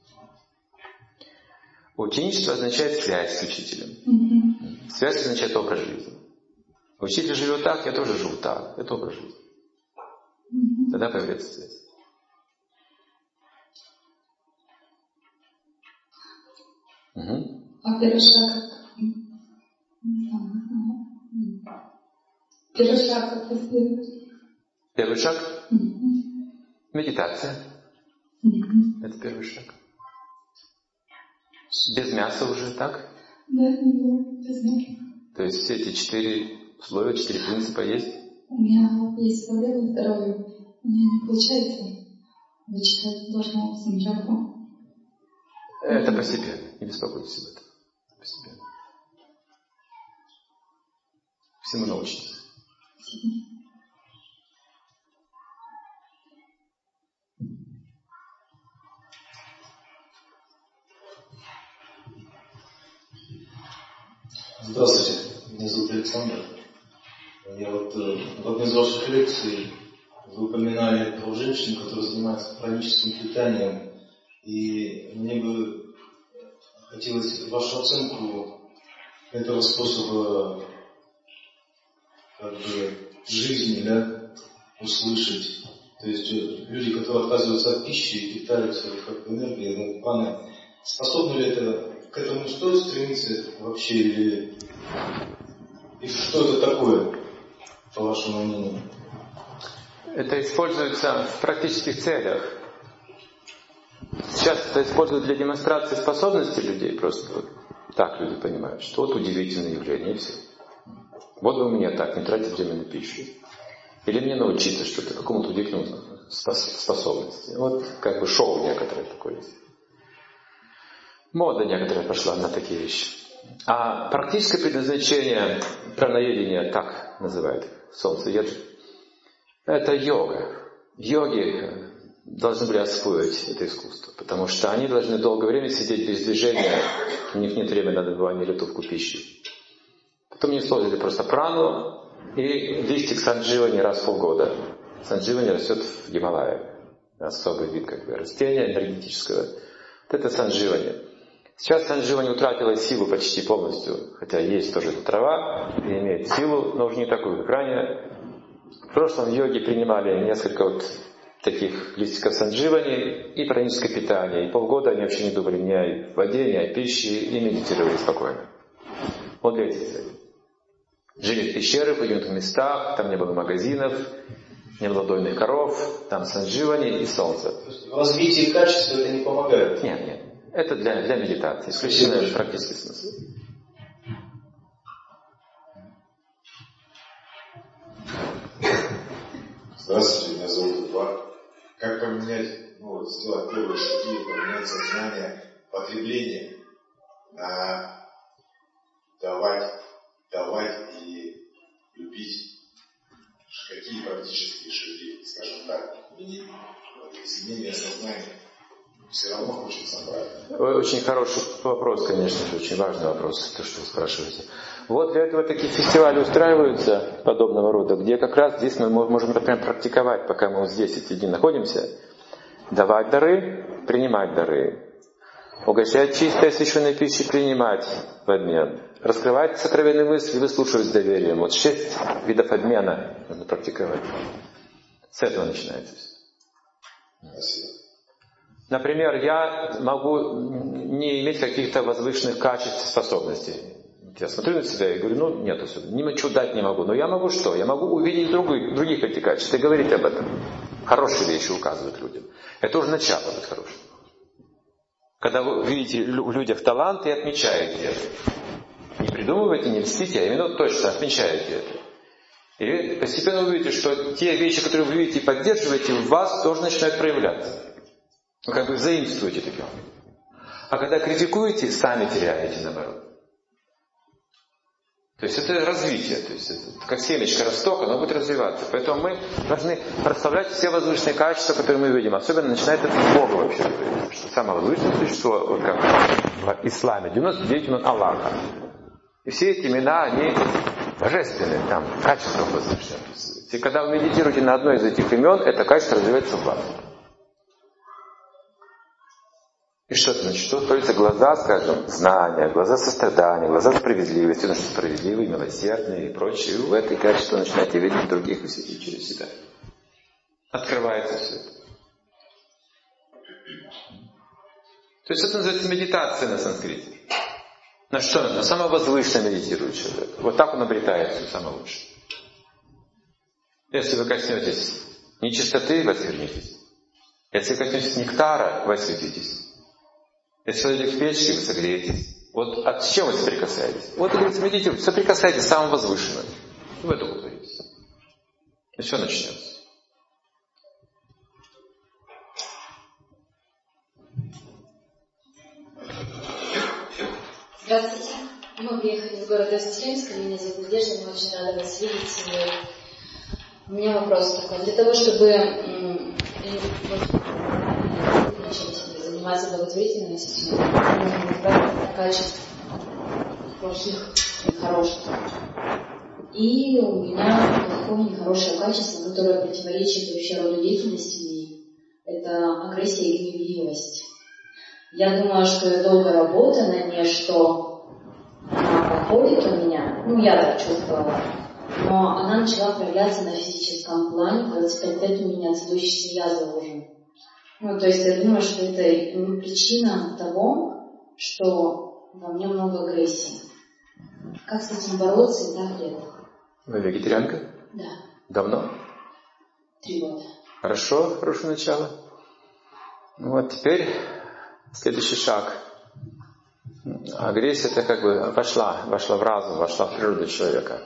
Ученичество означает связь с учителем. Связь означает образ жизни. Учитель живет так, я тоже живу так. Это образ жизни. Тогда появляется связь. А первый шаг? Первый шаг как сделать? Первый шаг? Медитация. Это первый шаг. Без мяса уже, так? Да, без мяса. То есть все эти 4 условия, 4 принципа есть? У меня есть проблема здоровья. У меня не получается вычитать должного санджапу. Это постепенно. Не беспокойтесь об этом. Постепенно. Всему научитесь. Здравствуйте, меня зовут Александр. Я в одной из ваших лекций вы упоминали про женщин, которые занимаются хроническим питанием. И мне бы хотелось вашу оценку этого способа жизни, да, услышать. То есть люди, которые отказываются от пищи и питаются как энергией, паны, способны ли это, к этому стоит стремиться вообще, или и что это такое, по вашему мнению? Это используется в практических целях. Сейчас это используют для демонстрации способностей людей, просто вот так люди понимают, что вот удивительное явление, и все. Вот бы мне так, не тратить время на пищу. Или мне научиться что-то, какому-то удивительному способности. Вот как бы шоу некоторое такое есть. Мода некоторая пошла на такие вещи. А практическое предназначение пранаедения, так называют солнцееды, это йога. Йоги должны были освоить это искусство, потому что они должны долгое время сидеть без движения, у них нет времени на добывание или готовку пищи. Потом они использовали просто прану и листик сандживани раз в полгода. Сандживани растет в Гималае. Особый вид растения энергетического. Вот это сандживани. Сейчас сандживани утратила силу почти полностью, хотя есть тоже эта трава и имеет силу, но уже не такую, как ранее. В прошлом йоги принимали несколько вот таких листиков сандживани и праническое питание. И полгода они вообще не думали ни о воде, ни о пище и медитировали спокойно. Вот для этих целей. Жили в пещерах, в уютных местах, там не было магазинов, не было дойных коров, там сандживани и солнце. В развитии качества это не помогает? Нет. Это для медитации, исключительно практический смысл. Здравствуйте, меня зовут Эдуард. Как поменять, сделать первые шаги, поменять сознание потребления на давать и любить? Какие практические шаги, скажем так, изменения сознания? Все равно хочется правильно. Очень хороший вопрос, конечно же, очень важный вопрос, то, что вы спрашиваете. Вот для этого такие фестивали устраиваются подобного рода, где как раз здесь мы можем, например, практиковать, пока мы вот здесь эти дни находимся, давать дары, принимать дары, угощать чистой освященной пищей, принимать в обмен, раскрывать сокровенные мысли, выслушивать с доверием. Вот 6 видов обмена нужно практиковать. С этого начинается все. Спасибо. Например, я могу не иметь каких-то возвышенных качеств, способностей. Я смотрю на себя и говорю, нет особенно, ничего дать не могу. Но я могу что? Я могу увидеть других эти качества и говорить об этом. Хорошие вещи указывать людям. Это уже начало быть хорошим. Когда вы видите в людях талант и отмечаете это. Не придумываете, не льстите, а именно точно отмечаете это. И постепенно вы увидите, что те вещи, которые вы видите и поддерживаете, в вас тоже начинают проявляться. Вы как бы заимствуете таким. А когда критикуете, сами теряете, наоборот. То есть это развитие, то есть это как семечко расток, оно будет развиваться. Поэтому мы должны прославлять все возвышенные качества, которые мы видим. Особенно начинает это с Бога вообще. Что самое возвышенное существо, вот как в исламе, 99 имен Аллаха. И все эти имена, они божественные, там, качества возвышенные. И когда вы медитируете на одно из этих имен, это качество развивается в вас. И что это значит? Что откроются глаза, скажем, знания, глаза сострадания, глаза справедливости, потому что справедливые, милосердные и прочее. И в этой качестве начинаете видеть других и сидеть через себя. Открывается все это. То есть это называется медитация на санскрите. На что? На самовозвышенно медитирует человек. Вот так он обретает все самое лучшее. Если вы коснетесь нечистоты, вы освежитесь. Если вы коснетесь нектара, вы осветитесь. Если вы в печке, вы согреетесь. Вот от чем вы соприкасаетесь? Вот, говорится, медитируйте, соприкасайтесь с самым возвышенным. В это углубитесь. И все начнется. Здравствуйте. Мы приехали из города Усть-Илимска. Меня зовут Надежда, мы очень рады вас видеть. У меня вопрос такой. Для того, чтобы начать заниматься благотворительностью, нужно избавиться от качеств плохих и хороших. И у меня плохое нехорошее качество, которое противоречит вообще роду деятельности моей. Это агрессия и гневливость. Я думаю, что я долго работаю над ней, что она проходит у меня. Я так чувствовала. Но она начала проявляться на физическом плане. 25 лет у меня отсюдающаяся язва уже. То есть я думаю, что это причина того, что во мне много агрессии. Как с этим бороться и так ли это? Вы вегетарианка? Да. Давно? 3 года. Хорошо, хорошее начало. Вот теперь следующий шаг. Агрессия это как бы вошла в разум, вошла в природу человека.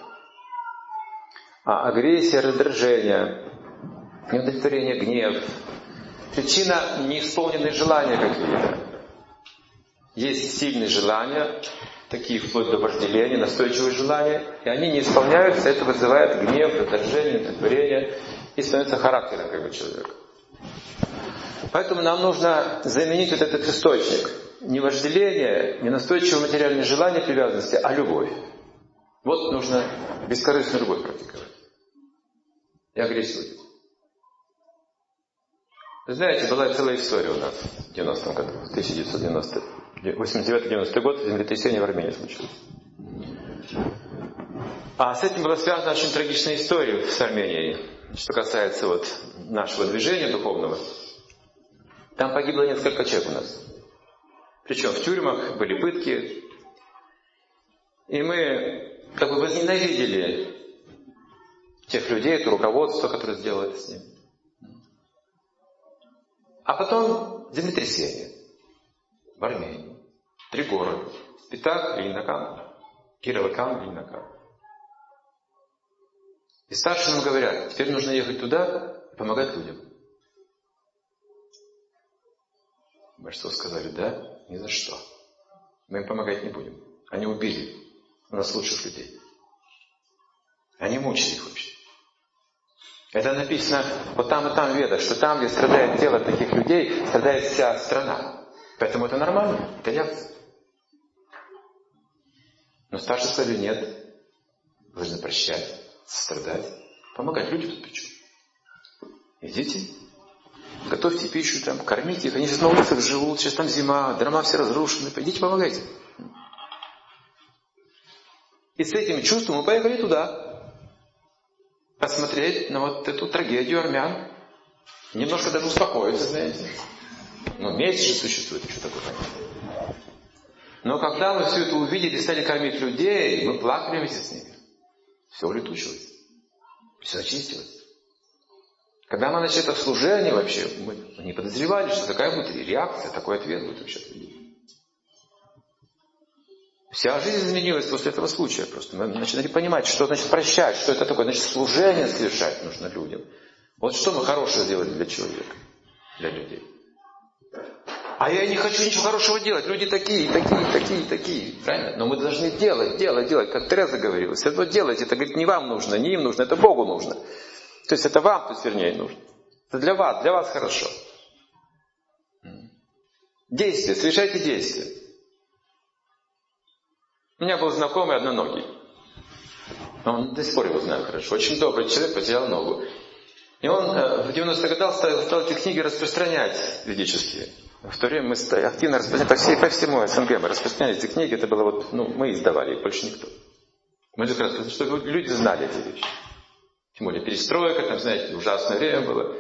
А агрессия, раздражение, неудовлетворение, гнев. Причина неисполненные желания какие-то. Есть сильные желания, такие вплоть до вожделения, настойчивые желания, и они не исполняются, это вызывает гнев, раздражение, неудовлетворение, и становится характером как бы человека. Поэтому нам нужно заменить вот этот источник. Не вожделение, не настойчивое материальное желание привязанности, а любовь. Вот нужно бескорыстную любовь практиковать. И агрессию. Вы знаете, была целая история у нас в 90-м году, в 1989-90 год, землетрясение в Армении случилось. А с этим была связана очень трагичная история с Арменией, что касается вот нашего движения духовного. Там погибло несколько человек у нас. Причем в тюрьмах были пытки. И мы как бы возненавидели тех людей, это руководство, которое сделало это с ним. А потом землетрясение в Армении. 3 города. Спитак, Ленинакан, Кировакан, Ленинакан. И старшие нам говорят, теперь нужно ехать туда и помогать людям. Большинство сказали, да, ни за что. Мы им помогать не будем. Они убили у нас лучших людей. Они мучили их вообще. Это написано вот там и там в Ведах, что там, где страдает тело таких людей, страдает вся страна. Поэтому это нормально, это реакция. Но старшие сказали, нет, вы должны прощать, сострадать, помогать людям тут причем. Идите, готовьте пищу там, кормите их, они сейчас на улицах живут, сейчас там зима, дома все разрушены, идите помогайте. И с этим чувством мы поехали туда. Посмотреть на вот эту трагедию армян. Немножко даже успокоиться, знаете. Месть же существует, что такое. Но когда мы все это увидели, стали кормить людей, мы плакали вместе с ними. Все улетучилось. Все очистилось. Когда мы начали это в служении вообще, мы не подозревали, что такая будет реакция, такой ответ будет вообще от людей. Вся жизнь изменилась после этого случая просто. Мы начинали понимать, что значит прощать, что это такое. Значит, служение совершать нужно людям. Вот что мы хорошего сделали для человека, для людей. А я не хочу ничего хорошего делать. Люди такие. Правильно? Но мы должны делать. Как Тереза говорила. Все равно делать. Это, говорит, не вам нужно, не им нужно, это Богу нужно. То есть это вам, то есть, вернее, нужно. Это для вас хорошо. Действия, совершайте действия. У меня был знакомый одноногий. Он до сих пор его знаю хорошо. Очень добрый человек, потерял ногу. И он в 90-х годах стал эти книги распространять ведические. В то время мы активно распространяли, по всему СНГ мы распространяли эти книги, это было вот, мы издавали их, больше никто. Мы же как раз, чтобы люди знали эти вещи. Тем более перестройка, там, знаете, ужасное время было.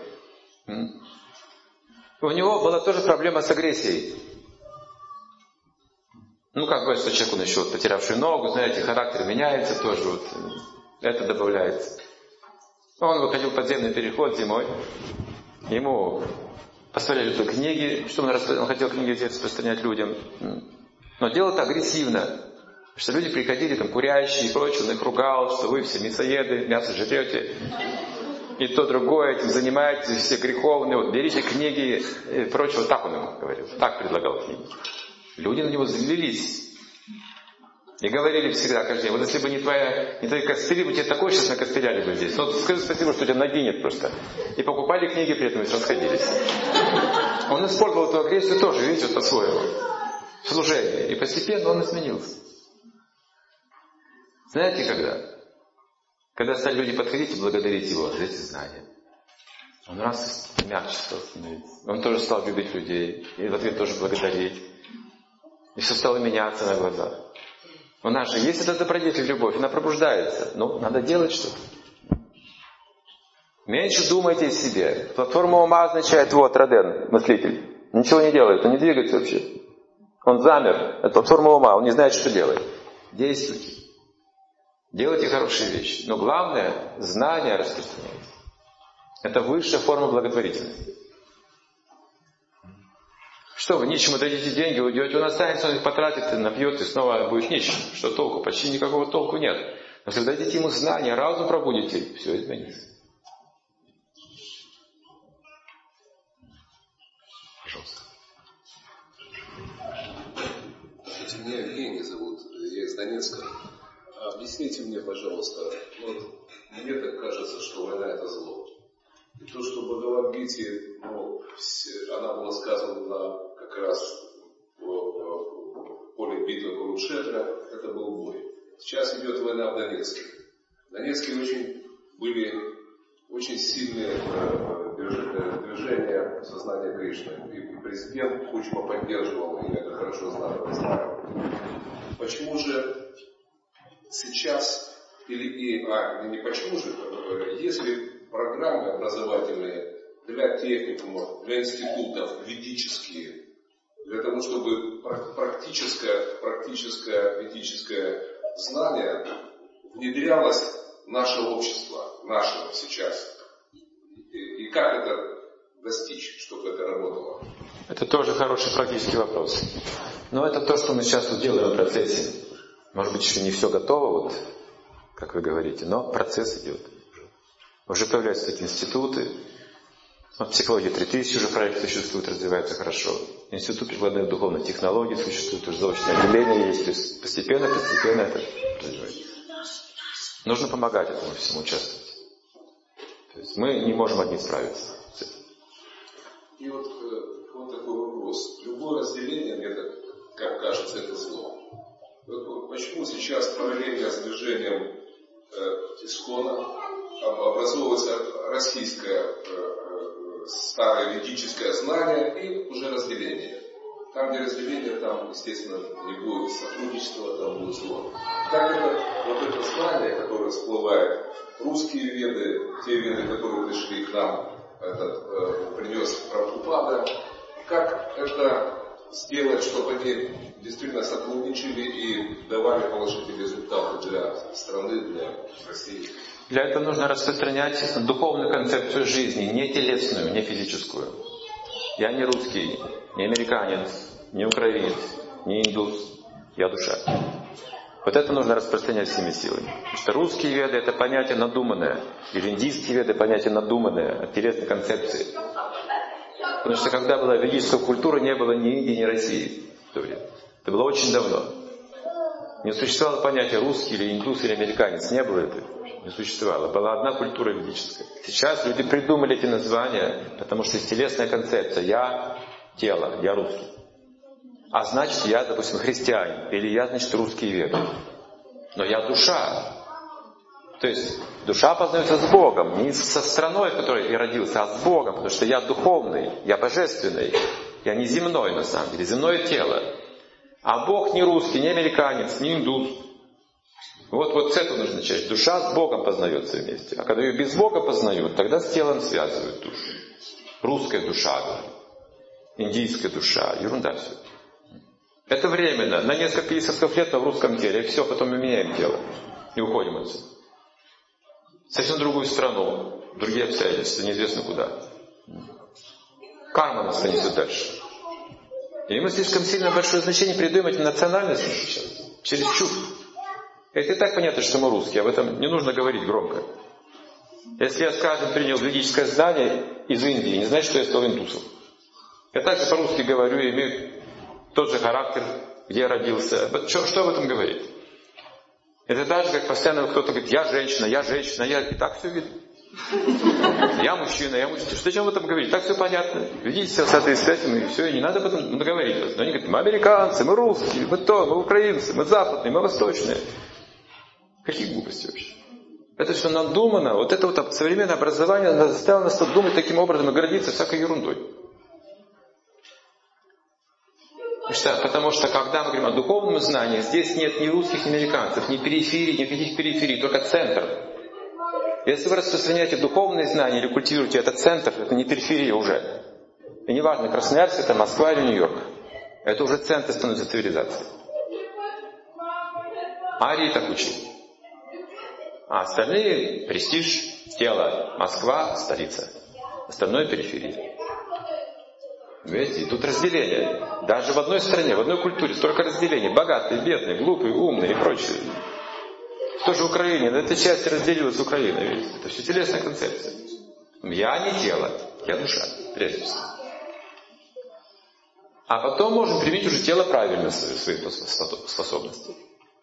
У него была тоже проблема с агрессией. Как говорят, что человек, он еще вот, потерявший ногу, знаете, характер меняется тоже, вот, это добавляется. Он выходил в подземный переход зимой, ему поставляли тут книги, что он хотел книги эти распространять людям. Но делал это агрессивно. Что люди приходили, там, курящие и прочее, он их ругал, что вы все мясоеды, мясо жрете, и то другое, этим занимаетесь, все греховные, вот берите книги и прочее. Вот так он ему говорил, так предлагал книги. Люди на него злились. И говорили всегда, каждый день, вот если бы не твои костыли, бы тебе такое сейчас накостыляли бы здесь. Скажи спасибо, что у тебя ноги нет просто. И покупали книги, при этом и расходились. Он использовал эту агрессию тоже, видите, вот по-своему. В служении. И постепенно он изменился. Знаете, когда? Когда стали люди подходить и благодарить его за эти знания. Он раз мягче стал становиться. Он тоже стал любить людей. И в ответ тоже благодарить. И все стало меняться на глазах. У нас же есть эта добродетель, любовь, она пробуждается. Но надо делать что-то. Меньше думайте о себе. Платформа ума означает, вот, Роден, мыслитель. Ничего не делает, он не двигается вообще. Он замер. Это платформа ума, он не знает, что делать. Действуйте. Делайте хорошие вещи. Но главное, знания распространяйте. Это высшая форма благотворительности. Что вы нищему дадите деньги, уйдете, он останется, он их потратит, напьет и снова будет нищим. Что толку? Почти никакого толку нет. Но если дадите ему знания, разум пробудите, все изменится. Пожалуйста. Меня Евгений зовут, я из Донецка. Объясните мне, пожалуйста, вот мне так кажется, что война это зло. И то, что в Бхагавад-гите, она была сказана как раз в поле битвы Курукшетра, это был бой. Сейчас идет война в Донецке. В Донецке были очень сильные движения сознания Кришны. И президент Кучма поддерживал, и это хорошо знаю. Почему же сейчас, не почему же, если программы образовательные для техникумов, для институтов, ведические, для того, чтобы практическое ведическое знание внедрялось в наше общество, нашего сейчас. И как это достичь, чтобы это работало? Это тоже хороший практический вопрос. Но это то, что мы сейчас тут делаем в процессе. Может быть, еще не все готово, вот, как вы говорите, но процесс идет. Уже появляются такие институты. Вот психология 3000 уже проект существует, развивается хорошо. Институт прикладных духовных технологий существует, уже заочное отделение есть. То есть постепенно это развивается. Нужно помогать этому всему, участвовать. То есть мы не можем одни справиться с этим. И вот такой вопрос. Любое разделение, мне так, как кажется, это зло. Вот почему сейчас параллельно с движением Искона образовывается российское старое ведическое знание и уже разделение? Там, где разделение, там, естественно, не будет сотрудничества, там будет зло. Как это, вот это знание, которое всплывает, русские веды, те веды, которые пришли к нам, принес Прабхупада, как это сделать, чтобы они действительно сотрудничали и давали положительные результаты для страны, для России? Для этого нужно распространять духовную концепцию жизни, не телесную, не физическую. Я не русский, не американец, не украинец, не индус, я душа. Вот это нужно распространять всеми силами. Потому что русские веды — это понятие надуманное, или индийские веды — понятие надуманное, от телесной концепции. Потому что когда была ведическая культура, не было ни Индии, ни России в то время. Это было очень давно. Не существовало понятия русский или индус или американец. Не было этого. Не существовало. Была одна культура ведическая. Сейчас люди придумали эти названия, потому что есть телесная концепция. Я тело, я русский. А значит, я, допустим, христианин. Или я, значит, русские веды. Но я душа. То есть душа познается с Богом. Не со страной, в которой я родился, а с Богом. Потому что я духовный, я божественный. Я не земной на самом деле, земное тело. А Бог не русский, не американец, не индус. Вот с этого нужно начать. Душа с Богом познается вместе. А когда ее без Бога познают, тогда с телом связывают душу. Русская душа, индийская душа, ерунда все. Это временно, на несколько десятков лет в русском теле, и все, потом мы меняем тело. И уходим отсюда. Совсем в другую страну, другие обстоятельства, неизвестно куда. Карма нас понесет дальше. И мы слишком сильно большое значение придаем этим национальностям сейчас. Чересчур. Это и так понятно, что мы русские, об этом не нужно говорить громко. Если я, скажем, принял ведическое знание из Индии, не значит, что я стал индусом. Я также по-русски говорю, имею тот же характер, где я родился. Что об этом говорить? Это так же, как постоянно кто-то говорит, я женщина, и так все видно. Я мужчина. Что зачем об этом говорить? Так все понятно. Ведите себя в соответствии с этим, и все, и не надо об этом говорить. Но они говорят, мы американцы, мы русские, мы украинцы, мы западные, мы восточные. Какие глупости вообще? Это все надумано. Вот это вот современное образование заставило нас думать таким образом и гордиться всякой ерундой. Потому что когда мы говорим о духовном знании, здесь нет ни русских, ни американцев, ни периферий, никаких периферий, только центр. Если вы распространяете духовные знания или культивируете этот центр, это не периферия уже. И неважно, Красноярск, это Москва или Нью-Йорк. Это уже центр становится цивилизацией. Арии так учили. А остальные — престиж, тело, Москва, столица. Остальное — периферия. Видите, и тут разделение. Даже в одной стране, в одной культуре столько разделений. Богатые, бедные, глупые, умные и прочее. В той же Украине, на этой части разделилась Украина. Видите? Это все телесная концепция. Я не тело, я душа, прежде всего. А потом можем применить уже тело правильно свои способности.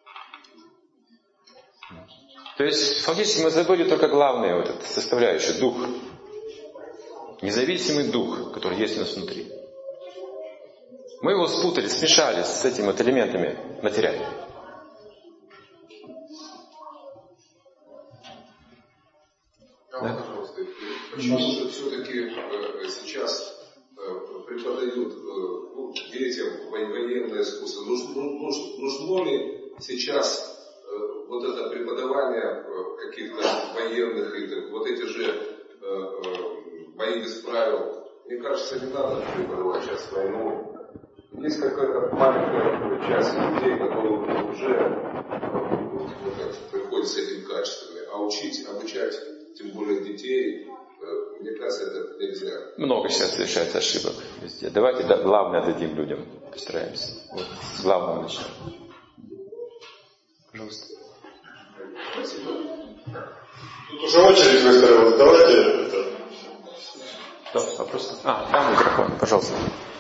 То есть, фактически мы забыли только главное, вот это составляющее, дух. Независимый дух, который есть у нас внутри. Мы его спутали, смешали с этими вот элементами материальными. Да? Пожалуйста, почему же все-таки сейчас преподают детям военное искусство? Нужно ли сейчас вот это преподавание каких-то военных игр, вот эти же бои без правил? Мне кажется, не надо преподавать сейчас войну. Есть какая-то маленькая часть людей, которые уже приходят с этими качествами, а учить, обучать, тем более детей, мне кажется, это нельзя. Много сейчас совершается ошибок везде. Давайте главное дадим людям, постараемся. Вот с главного начнем. Пожалуйста. Спасибо. Тут уже очередь выстроилась. Давайте это. Да, вопрос. Там микрофон, пожалуйста.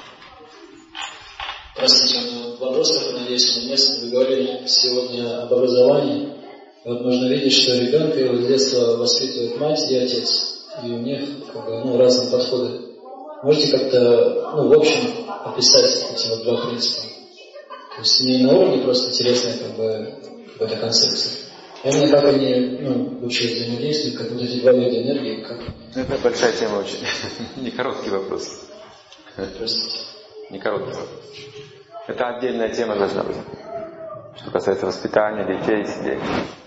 Простите, вопрос, который, надеюсь, уместен. Вы говорили сегодня об образовании. Вот можно видеть, что ребенка его с детства воспитывает мать и отец. И у них разные подходы. Можете как-то, в общем, описать эти вот два принципа? То есть семейный уровень просто интересная эта концепция. Именно как они вообще взаимодействуют, как вот эти два вида энергии, как... Это большая тема очень. Не короткий вопрос. Простите. Не короткий вопрос. Это отдельная тема должна быть. Что касается воспитания детей и сидений.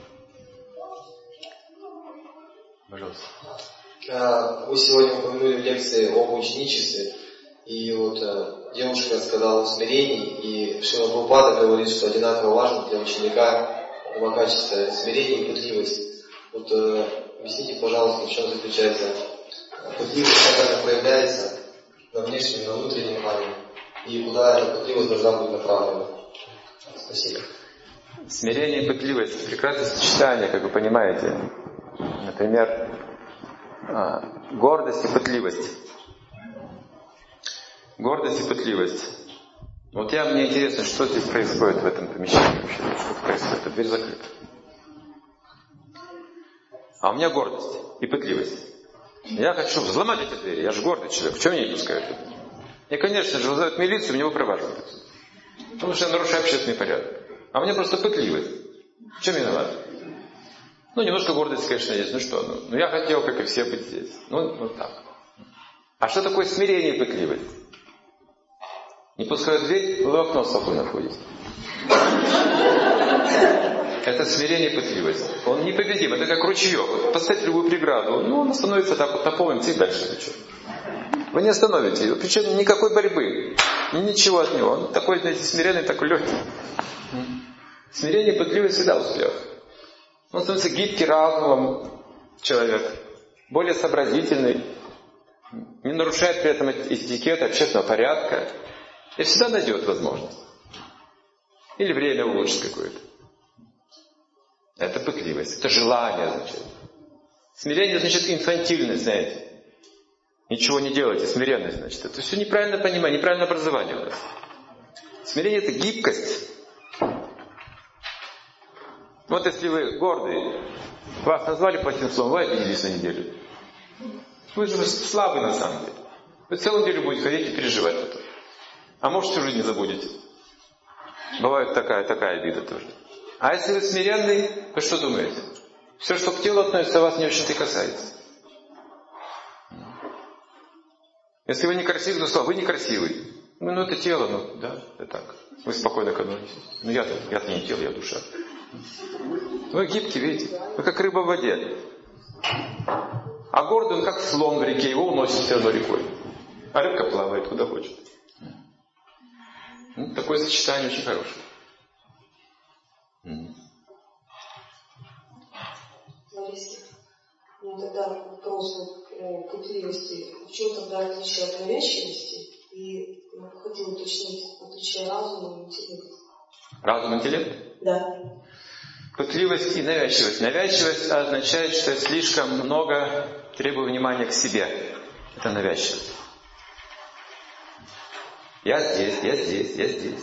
Пожалуйста. Вы сегодня упомянули в лекции об ученичестве. И вот девушка сказала о смирении. И Шрила Прабхупада говорит, что одинаково важно для ученика два качества — смирение и пытливость. Вот объясните, пожалуйста, в чем заключается пытливость, как она проявляется на внешнем, на внутреннем плане, и куда эта пытливость должна быть направлена. Спасибо. Смирение и пытливость — прекрасное сочетание, как вы понимаете. Например, гордость и пытливость. Гордость и пытливость. Вот мне интересно, что здесь происходит в этом помещении вообще. Что происходит? Дверь закрыта. А у меня гордость и пытливость. Я хочу взломать эти двери. Я же гордый человек. Почему меня не пускают? И, конечно же, вызывают милицию, меня выпроваживают. Потому что я нарушаю общественный порядок. А у меня просто пытливость. В чем виноват? Немножко гордость, конечно, есть. Я хотел, как и все, быть здесь. Вот так. А что такое смирение и пытливость? Не пускают в дверь, вы в окно спокойно входите. Это смирение и пытливость. Он непобедим, это как ручеек. Поставьте любую преграду, он становится так вот наполнен, и дальше течет. Вы не остановите его, причем никакой борьбы, ничего от него. Он такой, знаете, смиренный, такой легкий. Смирение и пытливость всегда успех. Он становится гибкий разумом человек, более сообразительный, не нарушает при этом этикет общественного порядка. И всегда найдет возможность. Или время улучшить какое-то. Это пытливость, это желание, значит. Смирение значит инфантильность, знаете. Ничего не делайте, смиренность, значит. Это все неправильное понимание, неправильное образование у нас. Смирение это гибкость. Вот если вы гордый, вас назвали плохим словом, вы обиделись на неделю. Вы же слабый на самом деле. Вы целую неделю будете ходить и переживать это. А может всю жизнь не забудете. Бывает такая обида тоже. А если вы смиренный, вы что думаете? Все, что к телу относится, вас не очень-то и касается. Если вы некрасивый, то сказал, вы некрасивый. Ну это тело, да, это так. Вы спокойно экономите. Ну я-то не тело, я душа. Вы гибкий, видите? Вы как рыба в воде. А гордый, он как слон в реке, его уносит все равно рекой. А рыбка плавает куда хочет. Такое сочетание очень хорошее. Лариса, у меня тогда вопрос о пытливости. В чем тогда отличие от навязчивости? И я хотела уточнить отличие разума и интеллекта. Разум и интеллект? Да. Пытливость и навязчивость. Навязчивость означает, что я слишком много требую внимания к себе. Это навязчивость. Я здесь. Я здесь,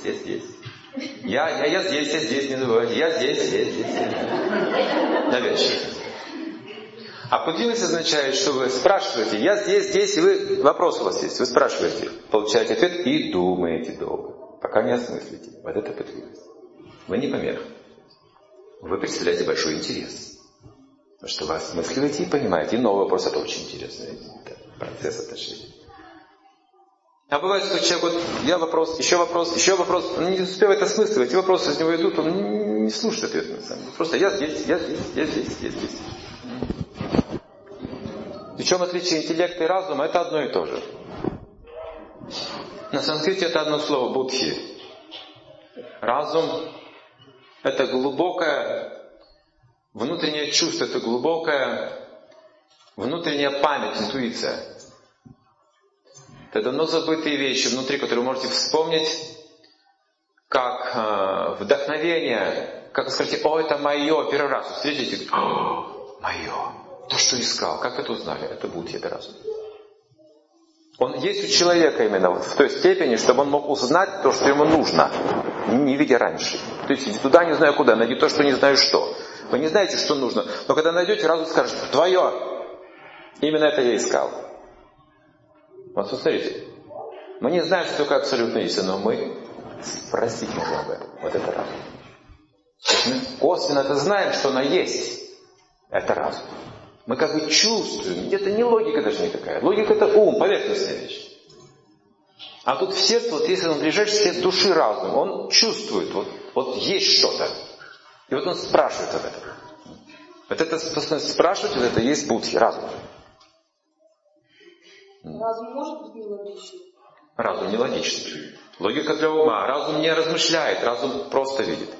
не забывайте. Я здесь. Навязчивость. А пытливость означает, что вы спрашиваете, я здесь, и вы, вопрос у вас есть, вы спрашиваете, получаете ответ и думаете долго, пока не осмыслите. Вот это пытливость. Вы не помеха. Вы представляете большой интерес. Потому что вы осмысливаете и понимаете. И новый вопрос, это очень интересный процесс отношений. А бывает, что человек, вот я вопрос, еще вопрос, он не успевает осмысливать, и вопросы из него идут, он не слушает ответа на самом деле. Просто я здесь. Причем отличие интеллекта и разума это одно и то же. На санскрите это одно слово будхи. Разум это глубокое внутреннее чувство, это глубокая внутренняя память, интуиция. Это давно забытые вещи внутри, которые вы можете вспомнить как вдохновение, как вы скажете, это мое, первый раз встретите, мое, то, что искал, как это узнали, это будхи, это разум. Он есть у человека именно в той степени, чтобы он мог узнать то, что ему нужно, не видя раньше. То есть иди туда, не знаю куда, найди то, что не знаю что. Вы не знаете, что нужно, но когда найдете, разум скажет, твое, именно это я искал. Вот смотрите, мы не знаем, что такое абсолютная истина, но мы спросить можем об этом. Вот это разум. То есть мы косвенно это знаем, что она есть. Это разум. Мы как бы чувствуем. Это не логика даже никакая. Логика это ум, поверхностная вещь. А тут в сердце, вот если он ближайший свет души разум, он чувствует, вот есть что-то. И вот он спрашивает об этом. Вот это спрашивать, вот это есть будхи, разум. Разум может быть нелогичным? Разум нелогичный. Логика для ума. Разум не размышляет, разум просто видит.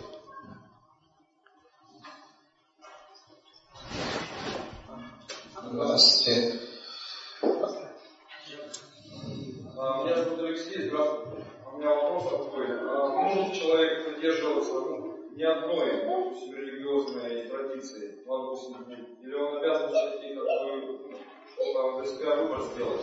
Здравствуйте. Меня зовут Алексей, здравствуйте. У меня вопрос такой. Может человек придерживаться не одной религиозной традиции, или он обязан все-таки чтобы для себя выбор сделать?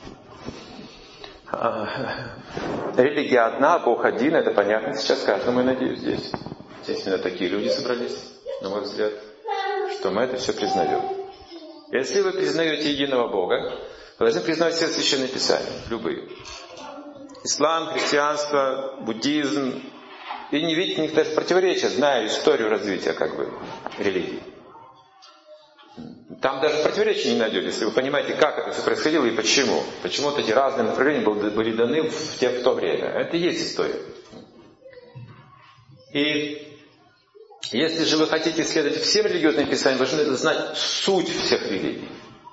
Религия одна, Бог один, это понятно сейчас каждому, я надеюсь, здесь. Здесь именно такие люди собрались, на мой взгляд, что мы это все признаем. Если вы признаете единого Бога, вы должны признать все священные писания, любые. Ислам, христианство, буддизм. И не видите в них даже противоречия, зная историю развития религии. Там даже противоречий не найдете, если вы понимаете, как это все происходило и почему. Почему вот эти разные направления были даны в то время. Это и есть история. И если же вы хотите исследовать все религиозные писания, вы должны знать суть всех религий.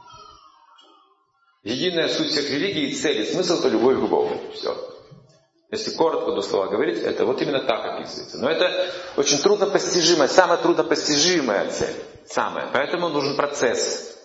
Единая суть всех религий и цель, и смысл – это любовь к Богу. Все. Если коротко до слова говорить, это вот именно так описывается. Но это очень труднопостижимая, самая труднопостижимая цель. Самая. Поэтому нужен процесс.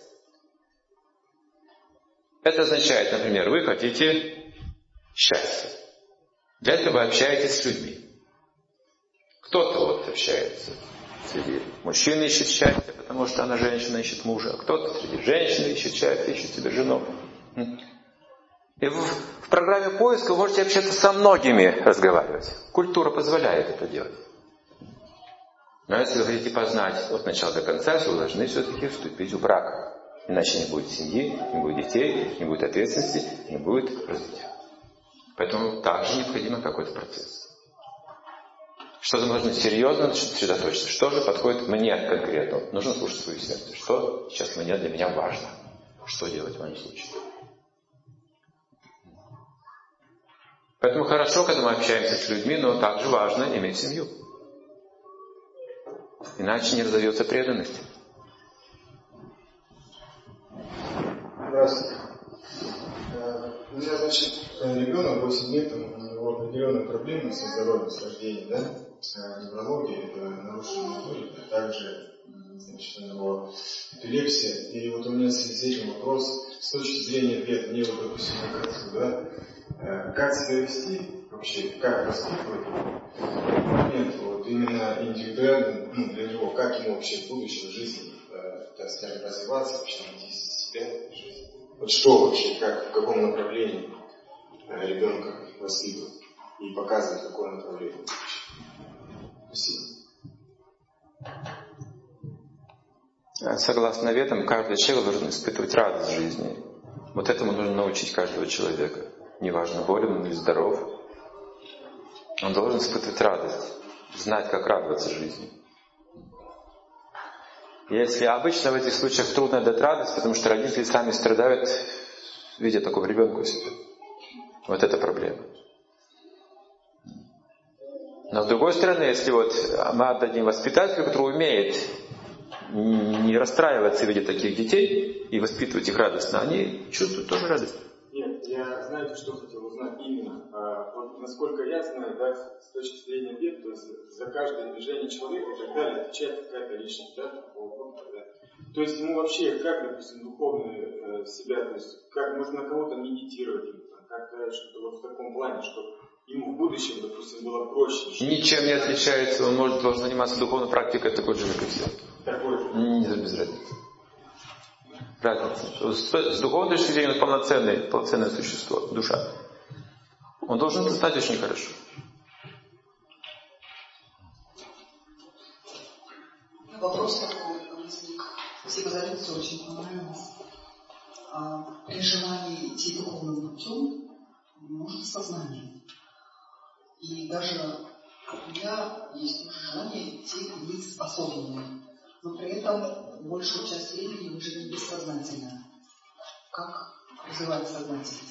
Это означает, например, вы хотите счастья. Для этого вы общаетесь с людьми. Кто-то вот общается среди мужчин ищет счастье, потому что она женщина ищет мужа. А кто-то среди женщин ищет счастье, ищет себе жену. И в программе поиска вы можете общаться со многими, разговаривать. Культура позволяет это делать. Но если вы хотите познать от начала до конца, вы должны все-таки вступить в брак. Иначе не будет семьи, не будет детей, не будет ответственности, не будет развития. Поэтому также необходим какой-то процесс. Что-то нужно серьезно сосредоточиться. Что же подходит мне конкретно? Нужно слушать свое сердце. Что сейчас для меня важно? Что делать в моем случае? Поэтому хорошо, когда мы общаемся с людьми, но также важно иметь семью. Иначе не разовьется преданность. Здравствуйте. У меня, значит, ребенок 8 лет, у него определенные проблемы со здоровьем с рождения, да? Неврология, это нарушение моторики, а также, значит, у него эпилепсия. И вот у меня с этим вопрос, с точки зрения вет, мне вот, допустим, кажется, да, как себя вести вообще, как воспитывать момент, вот именно индивидуально, для него, как ему вообще в будущем жизни, так скажем, развиваться, вообще найти себя в жизни. Вот что вообще, как, в каком направлении ребенка воспитывать и показывать, какое направление. Спасибо. Согласно ветам, каждый человек должен испытывать радость в жизни. Вот этому нужно научить каждого человека. Неважно, болен он или здоров. Он должен испытывать радость, знать, как радоваться жизни. Если обычно в этих случаях трудно дать радость, потому что родители сами страдают, видя такого ребенка у себя. Вот это проблема. Но с другой стороны, если вот мы отдадим воспитателю, который умеет не расстраиваться, видя таких детей, и воспитывать их радостно, они чувствуют тоже радость. Нет, я, знаете, что хотел узнать именно? Вот, насколько я знаю, да, с точки зрения вет, то есть за каждое движение человека и так далее отвечает какая-то личность, да, да. То есть ему вообще, как, допустим, духовно себя, то есть как можно на кого-то медитировать, как-то что-то вот в таком плане, чтобы ему в будущем, допустим, было проще. Ничем не отличается, он должен заниматься духовной практикой такой же, как и все. Такой же? Не без разницы. Разница. С духовной точки зрения он полноценное существо, душа. Он должен знать очень хорошо. Вопрос такой возник. Спасибо за лекцию, очень понравилось. При желании идти духовным путем нужно сознание. И даже у меня есть тоже желание идти вниз осознанно. Но при этом большую часть времени мы живем бессознательно. Как развивать сознательность?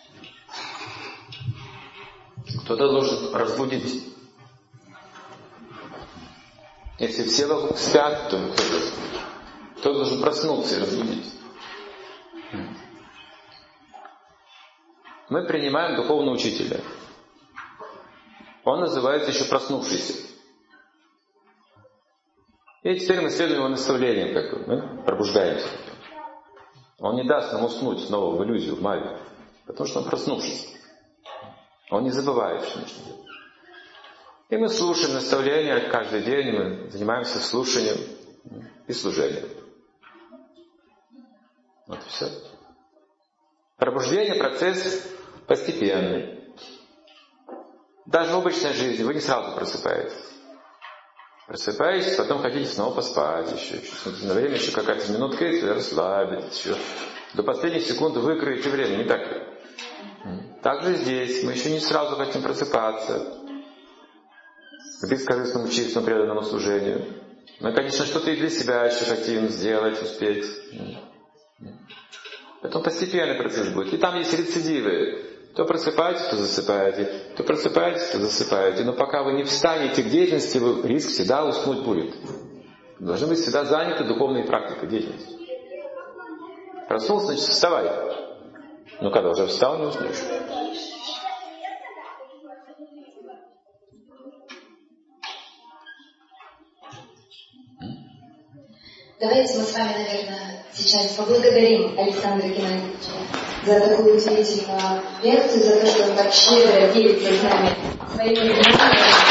Кто-то должен разбудить. Если все вокруг спят, то кто должен проснуться и разбудить. Мы принимаем духовного учителя. Он называется еще проснувшийся. И теперь мы следуем его наставлениям, как мы пробуждаемся. Он не даст нам уснуть снова в иллюзию, в майю, потому что он проснувшийся. Он не забывает, что нужно делать. И мы слушаем наставления каждый день, мы занимаемся слушанием и служением. Вот и все. Пробуждение – процесс постепенный. Даже в обычной жизни вы не сразу просыпаетесь. Просыпаетесь, потом хотите снова поспать еще. Смотрите, на время еще какая-то минутка есть, расслабитесь еще. До последних секунд выкроете время, не так ли? Также здесь мы еще не сразу хотим просыпаться к бескорыстному, чистому, преданному служению. Мы, конечно, что-то и для себя еще хотим сделать, успеть. Потом постепенный процесс будет. И там есть рецидивы. То просыпаетесь, то засыпаете. То просыпаетесь, то засыпаете. Но пока вы не встанете к деятельности, риск всегда уснуть будет. Вы должны быть всегда заняты духовной практикой, деятельностью. Проснулся, значит, вставай. Но когда уже встал, не уснешь. Давайте мы с вами, наверное, сейчас поблагодарим Александра Геннадьевича за такую удивительную лекцию, за то, что он так щедро делится с нами своими знаниями.